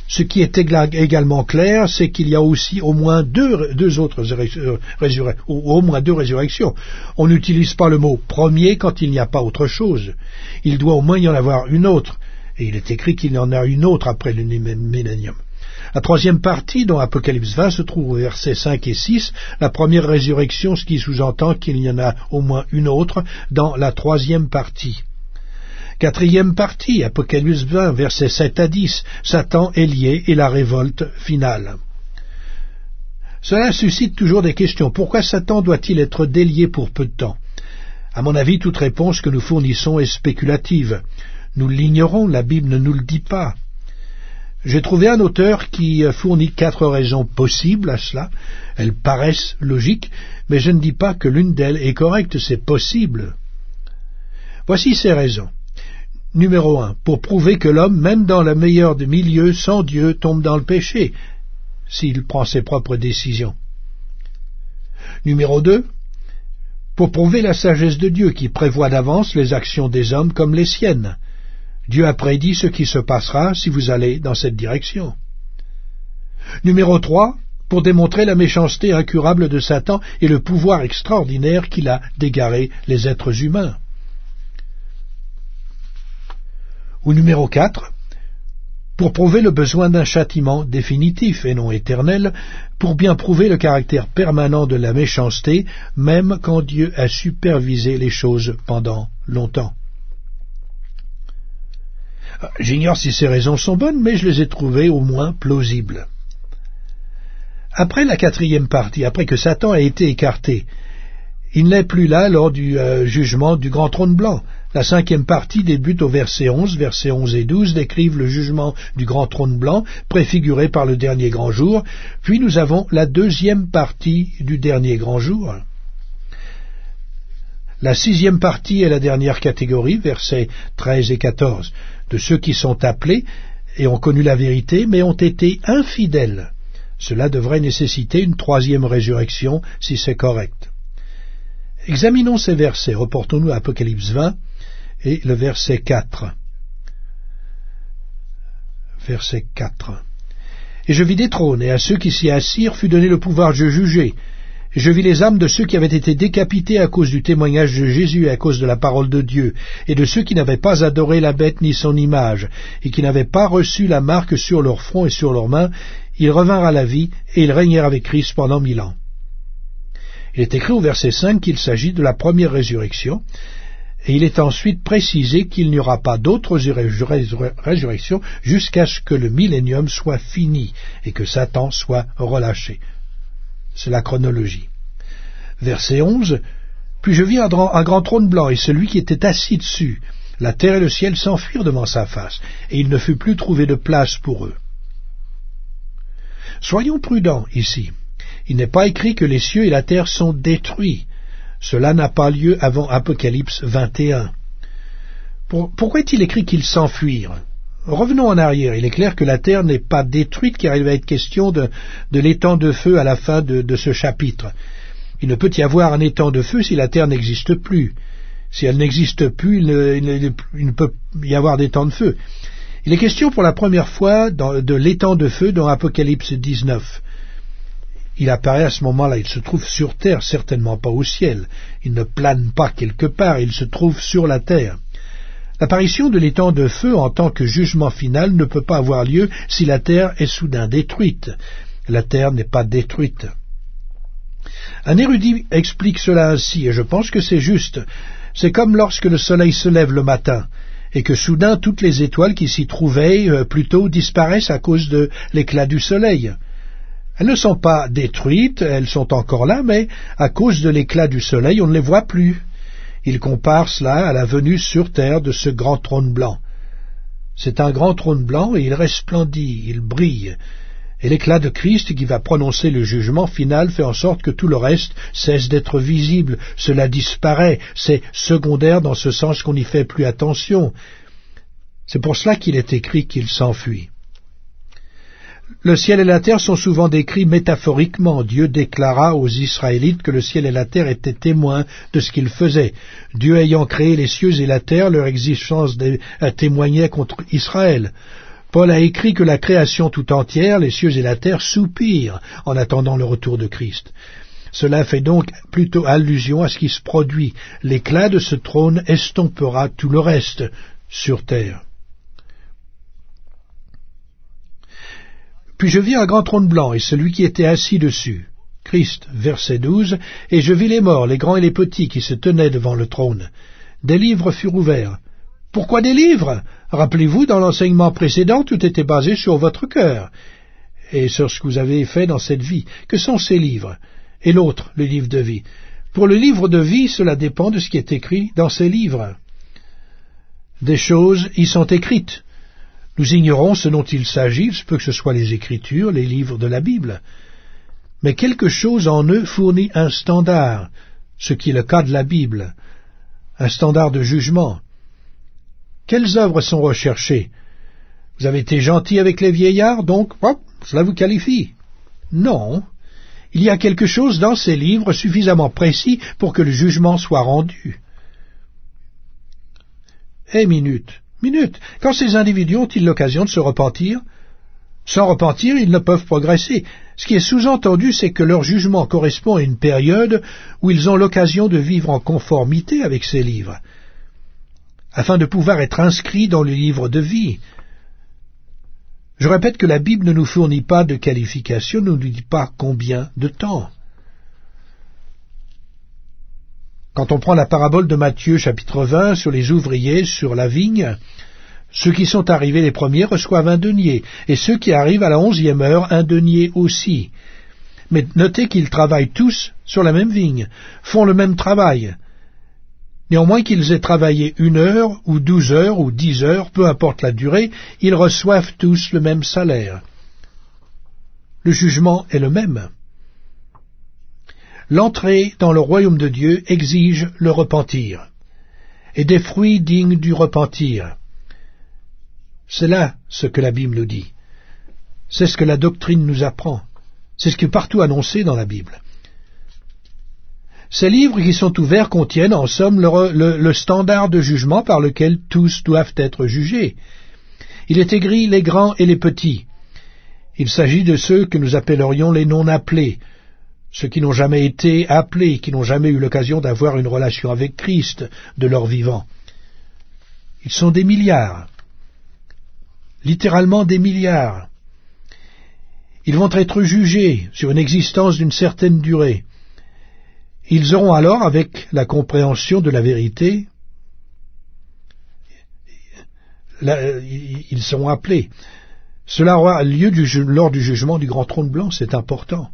Ce qui est également clair, c'est qu'il y a aussi au moins deux, deux autres résurrections, ou au moins deux résurrections. On n'utilise pas le mot premier quand il n'y a pas autre chose. Il doit au moins y en avoir une autre, et il est écrit qu'il y en a une autre après le millénium. La troisième partie, dont Apocalypse vingt, se trouve au versets cinq et six, la première résurrection, ce qui sous-entend qu'il y en a au moins une autre dans la troisième partie. Quatrième partie, Apocalypse vingt, versets sept à dix, Satan est lié et la révolte finale. Cela suscite toujours des questions. Pourquoi Satan doit-il être délié pour peu de temps? À mon avis, toute réponse que nous fournissons est spéculative. Nous l'ignorons, la Bible ne nous le dit pas. J'ai trouvé un auteur qui fournit quatre raisons possibles à cela. Elles paraissent logiques, mais je ne dis pas que l'une d'elles est correcte, c'est possible. Voici ces raisons. Numéro un, pour prouver que l'homme, même dans le meilleur des milieux, sans Dieu, tombe dans le péché, s'il prend ses propres décisions. Numéro deux, pour prouver la sagesse de Dieu, qui prévoit d'avance les actions des hommes comme les siennes. Dieu a prédit ce qui se passera si vous allez dans cette direction. Numéro trois, pour démontrer la méchanceté incurable de Satan et le pouvoir extraordinaire qu'il a d'égarer les êtres humains. Ou numéro quatre, pour prouver le besoin d'un châtiment définitif et non éternel, pour bien prouver le caractère permanent de la méchanceté, même quand Dieu a supervisé les choses pendant longtemps. J'ignore si ces raisons sont bonnes, mais je les ai trouvées au moins plausibles. Après la quatrième partie, après que Satan a été écarté, il n'est plus là lors du euh, jugement du grand trône blanc. La cinquième partie débute au verset onze. Versets onze et douze décrivent le jugement du grand trône blanc, préfiguré par le dernier grand jour. Puis nous avons la deuxième partie du dernier grand jour. La sixième partie est la dernière catégorie, versets treize et quatorze, de ceux qui sont appelés et ont connu la vérité, mais ont été infidèles. Cela devrait nécessiter une troisième résurrection, si c'est correct. Examinons ces versets. Reportons-nous à Apocalypse vingt et le verset quatre. Verset quatre. Et je vis des trônes, et à ceux qui s'y assirent fut donné le pouvoir de juger. Et je vis les âmes de ceux qui avaient été décapités à cause du témoignage de Jésus et à cause de la parole de Dieu, et de ceux qui n'avaient pas adoré la bête ni son image, et qui n'avaient pas reçu la marque sur leur front et sur leurs mains. Ils revinrent à la vie, et ils régnèrent avec Christ pendant mille ans. Il est écrit au verset cinq qu'il s'agit de la première résurrection, et il est ensuite précisé qu'il n'y aura pas d'autres résurrections jusqu'à ce que le millénium soit fini et que Satan soit relâché. C'est la chronologie. Verset onze. Puis je vis un grand trône blanc, et celui qui était assis dessus. La terre et le ciel s'enfuirent devant sa face, et il ne fut plus trouvé de place pour eux. Soyons prudents ici. Il n'est pas écrit que les cieux et la terre sont détruits. Cela n'a pas lieu avant Apocalypse vingt et un. Pour, pourquoi est-il écrit qu'ils s'enfuirent? Revenons en arrière. Il est clair que la terre n'est pas détruite, car il va être question de, de l'étang de feu à la fin de, de ce chapitre. Il ne peut y avoir un étang de feu si la terre n'existe plus. Si elle n'existe plus, il ne, il, ne, il ne peut y avoir d'étang de feu. Il est question pour la première fois dans, de l'étang de feu dans Apocalypse dix-neuf. Il apparaît à ce moment-là, il se trouve sur terre, certainement pas au ciel. Il ne plane pas quelque part, il se trouve sur la terre. L'apparition de l'étang de feu en tant que jugement final ne peut pas avoir lieu si la terre est soudain détruite. La terre n'est pas détruite. Un érudit explique cela ainsi, et je pense que c'est juste. C'est comme lorsque le soleil se lève le matin, et que soudain toutes les étoiles qui s'y trouvaient euh, plus tôt disparaissent à cause de l'éclat du soleil. Elles ne sont pas détruites, elles sont encore là, mais à cause de l'éclat du soleil, on ne les voit plus. Il compare cela à la venue sur terre de ce grand trône blanc. C'est un grand trône blanc et il resplendit, il brille. Et l'éclat de Christ qui va prononcer le jugement final fait en sorte que tout le reste cesse d'être visible. Cela disparaît, c'est secondaire dans ce sens qu'on n'y fait plus attention. C'est pour cela qu'il est écrit qu'il s'enfuit. Le ciel et la terre sont souvent décrits métaphoriquement. Dieu déclara aux Israélites que le ciel et la terre étaient témoins de ce qu'ils faisaient. Dieu ayant créé les cieux et la terre, leur existence témoignait contre Israël. Paul a écrit que la création tout entière, les cieux et la terre, soupirent en attendant le retour de Christ. Cela fait donc plutôt allusion à ce qui se produit. L'éclat de ce trône estompera tout le reste sur terre. Puis je vis un grand trône blanc et celui qui était assis dessus. Christ, verset douze, « Et je vis les morts, les grands et les petits, qui se tenaient devant le trône. Des livres furent ouverts. » Pourquoi des livres? Rappelez-vous, dans l'enseignement précédent, tout était basé sur votre cœur et sur ce que vous avez fait dans cette vie. Que sont ces livres? Et l'autre, le livre de vie. Pour le livre de vie, cela dépend de ce qui est écrit dans ces livres. Des choses y sont écrites. Nous ignorons ce dont il s'agit, il se peut que ce soit les Écritures, les livres de la Bible. Mais quelque chose en eux fournit un standard, ce qui est le cas de la Bible, un standard de jugement. Quelles œuvres sont recherchées? Vous avez été gentil avec les vieillards, donc hop, cela vous qualifie. Non, il y a quelque chose dans ces livres suffisamment précis pour que le jugement soit rendu. Eh, minute, minute, quand ces individus ont-ils l'occasion de se repentir? Sans repentir, ils ne peuvent progresser. Ce qui est sous-entendu, c'est que leur jugement correspond à une période où ils ont l'occasion de vivre en conformité avec ces livres, afin de pouvoir être inscrits dans le livre de vie. Je répète que la Bible ne nous fournit pas de qualification, ne nous dit pas combien de temps. Quand on prend la parabole de Matthieu, chapitre vingt, sur les ouvriers, sur la vigne, ceux qui sont arrivés les premiers reçoivent un denier, et ceux qui arrivent à la onzième heure, un denier aussi. Mais notez qu'ils travaillent tous sur la même vigne, font le même travail. Néanmoins qu'ils aient travaillé une heure, ou douze heures, ou dix heures, peu importe la durée, ils reçoivent tous le même salaire. Le jugement est le même. L'entrée dans le royaume de Dieu exige le repentir, et des fruits dignes du repentir. C'est là ce que la Bible nous dit. C'est ce que la doctrine nous apprend. C'est ce qui est partout annoncé dans la Bible. Ces livres qui sont ouverts contiennent en somme le, le, le standard de jugement par lequel tous doivent être jugés. Il est écrit les grands et les petits. Il s'agit de ceux que nous appellerions les non-appelés, ceux qui n'ont jamais été appelés, qui n'ont jamais eu l'occasion d'avoir une relation avec Christ de leur vivant. Ils sont des milliards, littéralement des milliards. Ils vont être jugés sur une existence d'une certaine durée. Ils auront alors, avec la compréhension de la vérité, la, ils seront appelés. Cela aura lieu du, lors du jugement du grand trône blanc, c'est important.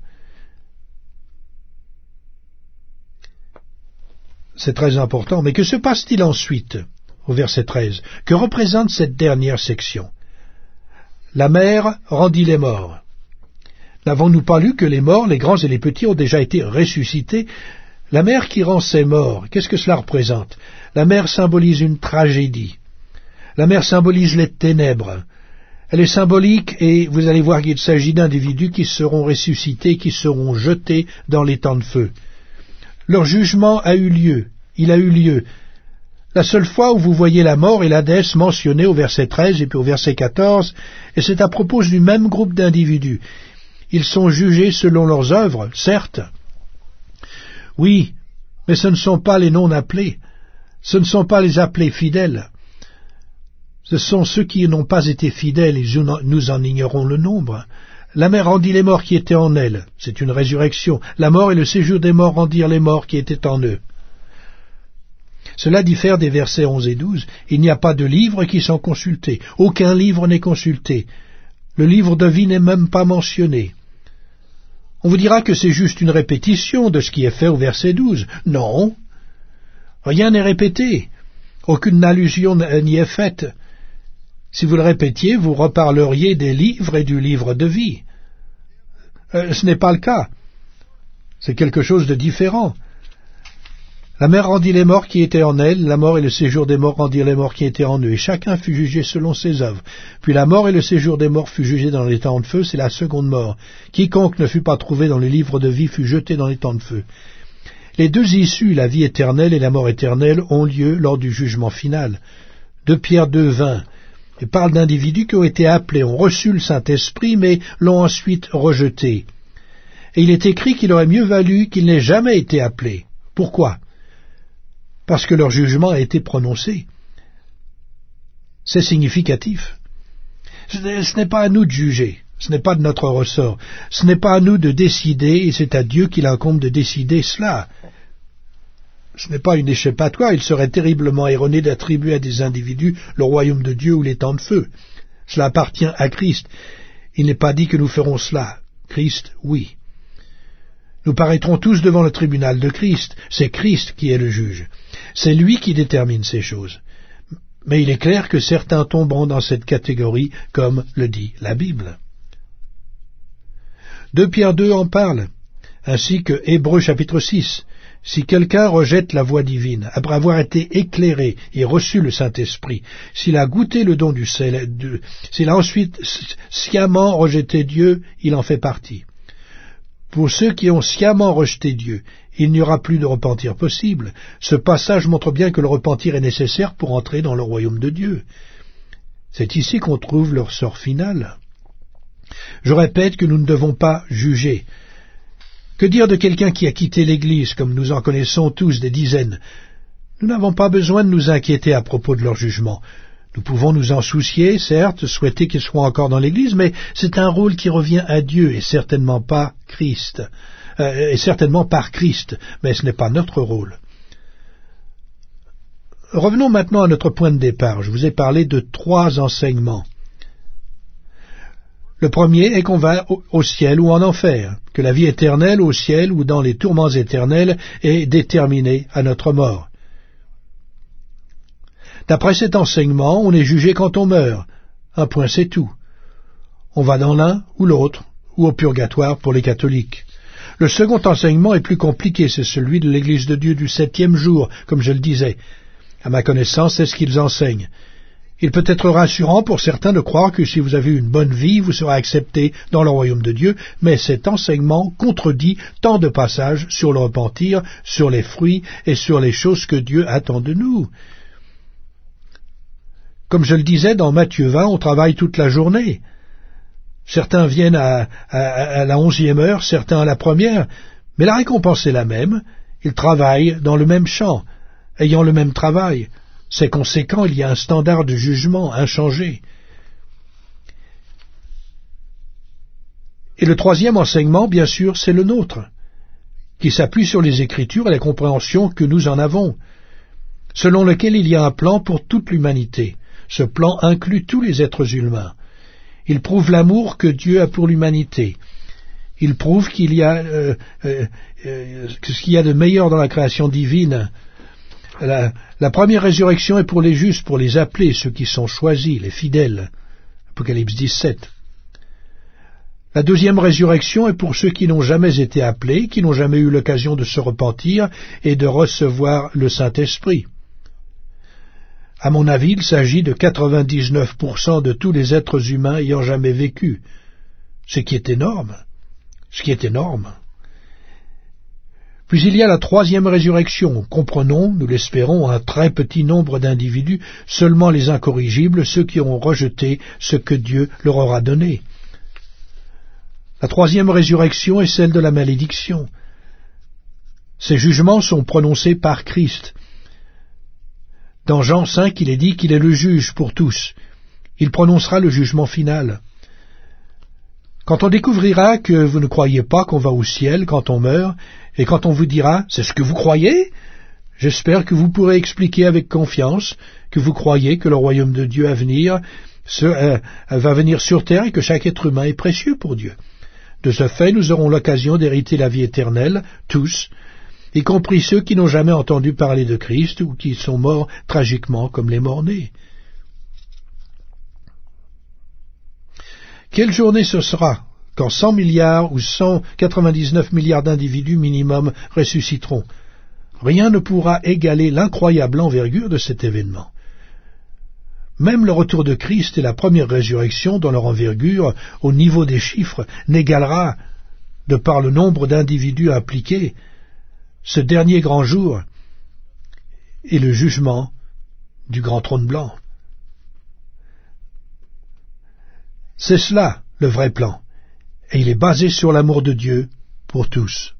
C'est très important. Mais que se passe-t-il ensuite, au verset treize? Que représente cette dernière section? La mer rendit les morts. N'avons-nous pas lu que les morts, les grands et les petits, ont déjà été ressuscités? La mer qui rend ces morts, qu'est-ce que cela représente? La mer symbolise une tragédie. La mer symbolise les ténèbres. Elle est symbolique et vous allez voir qu'il s'agit d'individus qui seront ressuscités, qui seront jetés dans les temps de feu. Leur jugement a eu lieu. Il a eu lieu. La seule fois où vous voyez la mort et l'Hadès mentionnés au verset treize et puis au verset quatorze, et c'est à propos du même groupe d'individus. Ils sont jugés selon leurs œuvres, certes. Oui, mais ce ne sont pas les non-appelés, ce ne sont pas les appelés fidèles. Ce sont ceux qui n'ont pas été fidèles, et nous en ignorons le nombre. La mer rendit les morts qui étaient en elle, c'est une résurrection. La mort et le séjour des morts rendirent les morts qui étaient en eux. Cela diffère des versets onze et douze. Il n'y a pas de livres qui sont consultés. Aucun livre n'est consulté. Le livre de vie n'est même pas mentionné. On vous dira que c'est juste une répétition de ce qui est fait au verset douze. Non, rien n'est répété. Aucune allusion n'y est faite. Si vous le répétiez, vous reparleriez des livres et du livre de vie. Euh, ce n'est pas le cas. C'est quelque chose de différent. La mer rendit les morts qui étaient en elle, la mort et le séjour des morts rendirent les morts qui étaient en eux, et chacun fut jugé selon ses œuvres. Puis la mort et le séjour des morts fut jugé dans les temps de feu, c'est la seconde mort. Quiconque ne fut pas trouvé dans le livre de vie fut jeté dans les temps de feu. Les deux issues, la vie éternelle et la mort éternelle, ont lieu lors du jugement final. deux Pierre deux, vingt. Il parle d'individus qui ont été appelés, ont reçu le Saint-Esprit, mais l'ont ensuite rejeté. Et il est écrit qu'il aurait mieux valu qu'ils n'aient jamais été appelés. Pourquoi? Parce que leur jugement a été prononcé. C'est significatif. Ce n'est pas à nous de juger, ce n'est pas de notre ressort, ce n'est pas à nous de décider, et c'est à Dieu qu'il incombe de décider cela. Ce n'est pas une échappatoire, il serait terriblement erroné d'attribuer à des individus le royaume de Dieu ou les temps de feu. Cela appartient à Christ. Il n'est pas dit que nous ferons cela. Christ, oui. Nous paraîtrons tous devant le tribunal de Christ. C'est Christ qui est le juge. C'est lui qui détermine ces choses. Mais il est clair que certains tomberont dans cette catégorie, comme le dit la Bible. deux Pierre deux en parle, ainsi que Hébreux chapitre six. Si quelqu'un rejette la voie divine, après avoir été éclairé et reçu le Saint-Esprit, s'il a goûté le don du ciel, de, s'il a ensuite sciemment rejeté Dieu, il en fait partie. Pour ceux qui ont sciemment rejeté Dieu, il n'y aura plus de repentir possible. Ce passage montre bien que le repentir est nécessaire pour entrer dans le royaume de Dieu. C'est ici qu'on trouve leur sort final. Je répète que nous ne devons pas juger. Que dire de quelqu'un qui a quitté l'Église, comme nous en connaissons tous des dizaines? Nous n'avons pas besoin de nous inquiéter à propos de leur jugement. Nous pouvons nous en soucier, certes, souhaiter qu'ils soient encore dans l'Église, mais c'est un rôle qui revient à Dieu et certainement pas Christ, euh, et certainement par Christ, mais ce n'est pas notre rôle. Revenons maintenant à notre point de départ. Je vous ai parlé de trois enseignements. Le premier est qu'on va au ciel ou en enfer, que la vie éternelle au ciel ou dans les tourments éternels est déterminée à notre mort. D'après cet enseignement, on est jugé quand on meurt. Un point, c'est tout. On va dans l'un ou l'autre, ou au purgatoire pour les catholiques. Le second enseignement est plus compliqué, c'est celui de l'Église de Dieu du septième jour, comme je le disais. À ma connaissance, c'est ce qu'ils enseignent. Il peut être rassurant pour certains de croire que si vous avez une bonne vie, vous serez accepté dans le royaume de Dieu, mais cet enseignement contredit tant de passages sur le repentir, sur les fruits et sur les choses que Dieu attend de nous. Comme je le disais, dans Matthieu vingt, on travaille toute la journée. Certains viennent à, à, à la onzième heure, certains à la première, mais la récompense est la même. Ils travaillent dans le même champ, ayant le même travail. C'est conséquent, il y a un standard de jugement inchangé. Et le troisième enseignement, bien sûr, c'est le nôtre, qui s'appuie sur les Écritures et la compréhension que nous en avons, selon lequel il y a un plan pour toute l'humanité. Ce plan inclut tous les êtres humains. Il prouve l'amour que Dieu a pour l'humanité. Il prouve qu'il y a euh, euh, euh, ce qu'il y a de meilleur dans la création divine. La, la première résurrection est pour les justes, pour les appelés, ceux qui sont choisis, les fidèles. Apocalypse dix-sept. La deuxième résurrection est pour ceux qui n'ont jamais été appelés, qui n'ont jamais eu l'occasion de se repentir et de recevoir le Saint-Esprit. À mon avis, il s'agit de quatre-vingt-dix-neuf pour cent de tous les êtres humains ayant jamais vécu, ce qui est énorme, ce qui est énorme. Puis il y a la troisième résurrection. Comprenons, nous l'espérons, un très petit nombre d'individus, seulement les incorrigibles, ceux qui auront rejeté ce que Dieu leur aura donné. La troisième résurrection est celle de la malédiction. Ces jugements sont prononcés par Christ. Dans Jean cinq, il est dit qu'il est le juge pour tous. Il prononcera le jugement final. Quand on découvrira que vous ne croyez pas qu'on va au ciel quand on meurt, et quand on vous dira « c'est ce que vous croyez ?» j'espère que vous pourrez expliquer avec confiance que vous croyez que le royaume de Dieu à venir ce, euh, va venir sur terre et que chaque être humain est précieux pour Dieu. De ce fait, nous aurons l'occasion d'hériter la vie éternelle, tous, y compris ceux qui n'ont jamais entendu parler de Christ ou qui sont morts tragiquement comme les morts-nés. Quelle journée ce sera quand cent milliards ou cent quatre-vingt-dix-neuf milliards d'individus minimum ressusciteront? Rien ne pourra égaler l'incroyable envergure de cet événement. Même le retour de Christ et la première résurrection, dans leur envergure, au niveau des chiffres, n'égalera, de par le nombre d'individus impliqués, ce dernier grand jour et le jugement du grand trône blanc. C'est cela, le vrai plan, et il est basé sur l'amour de Dieu pour tous.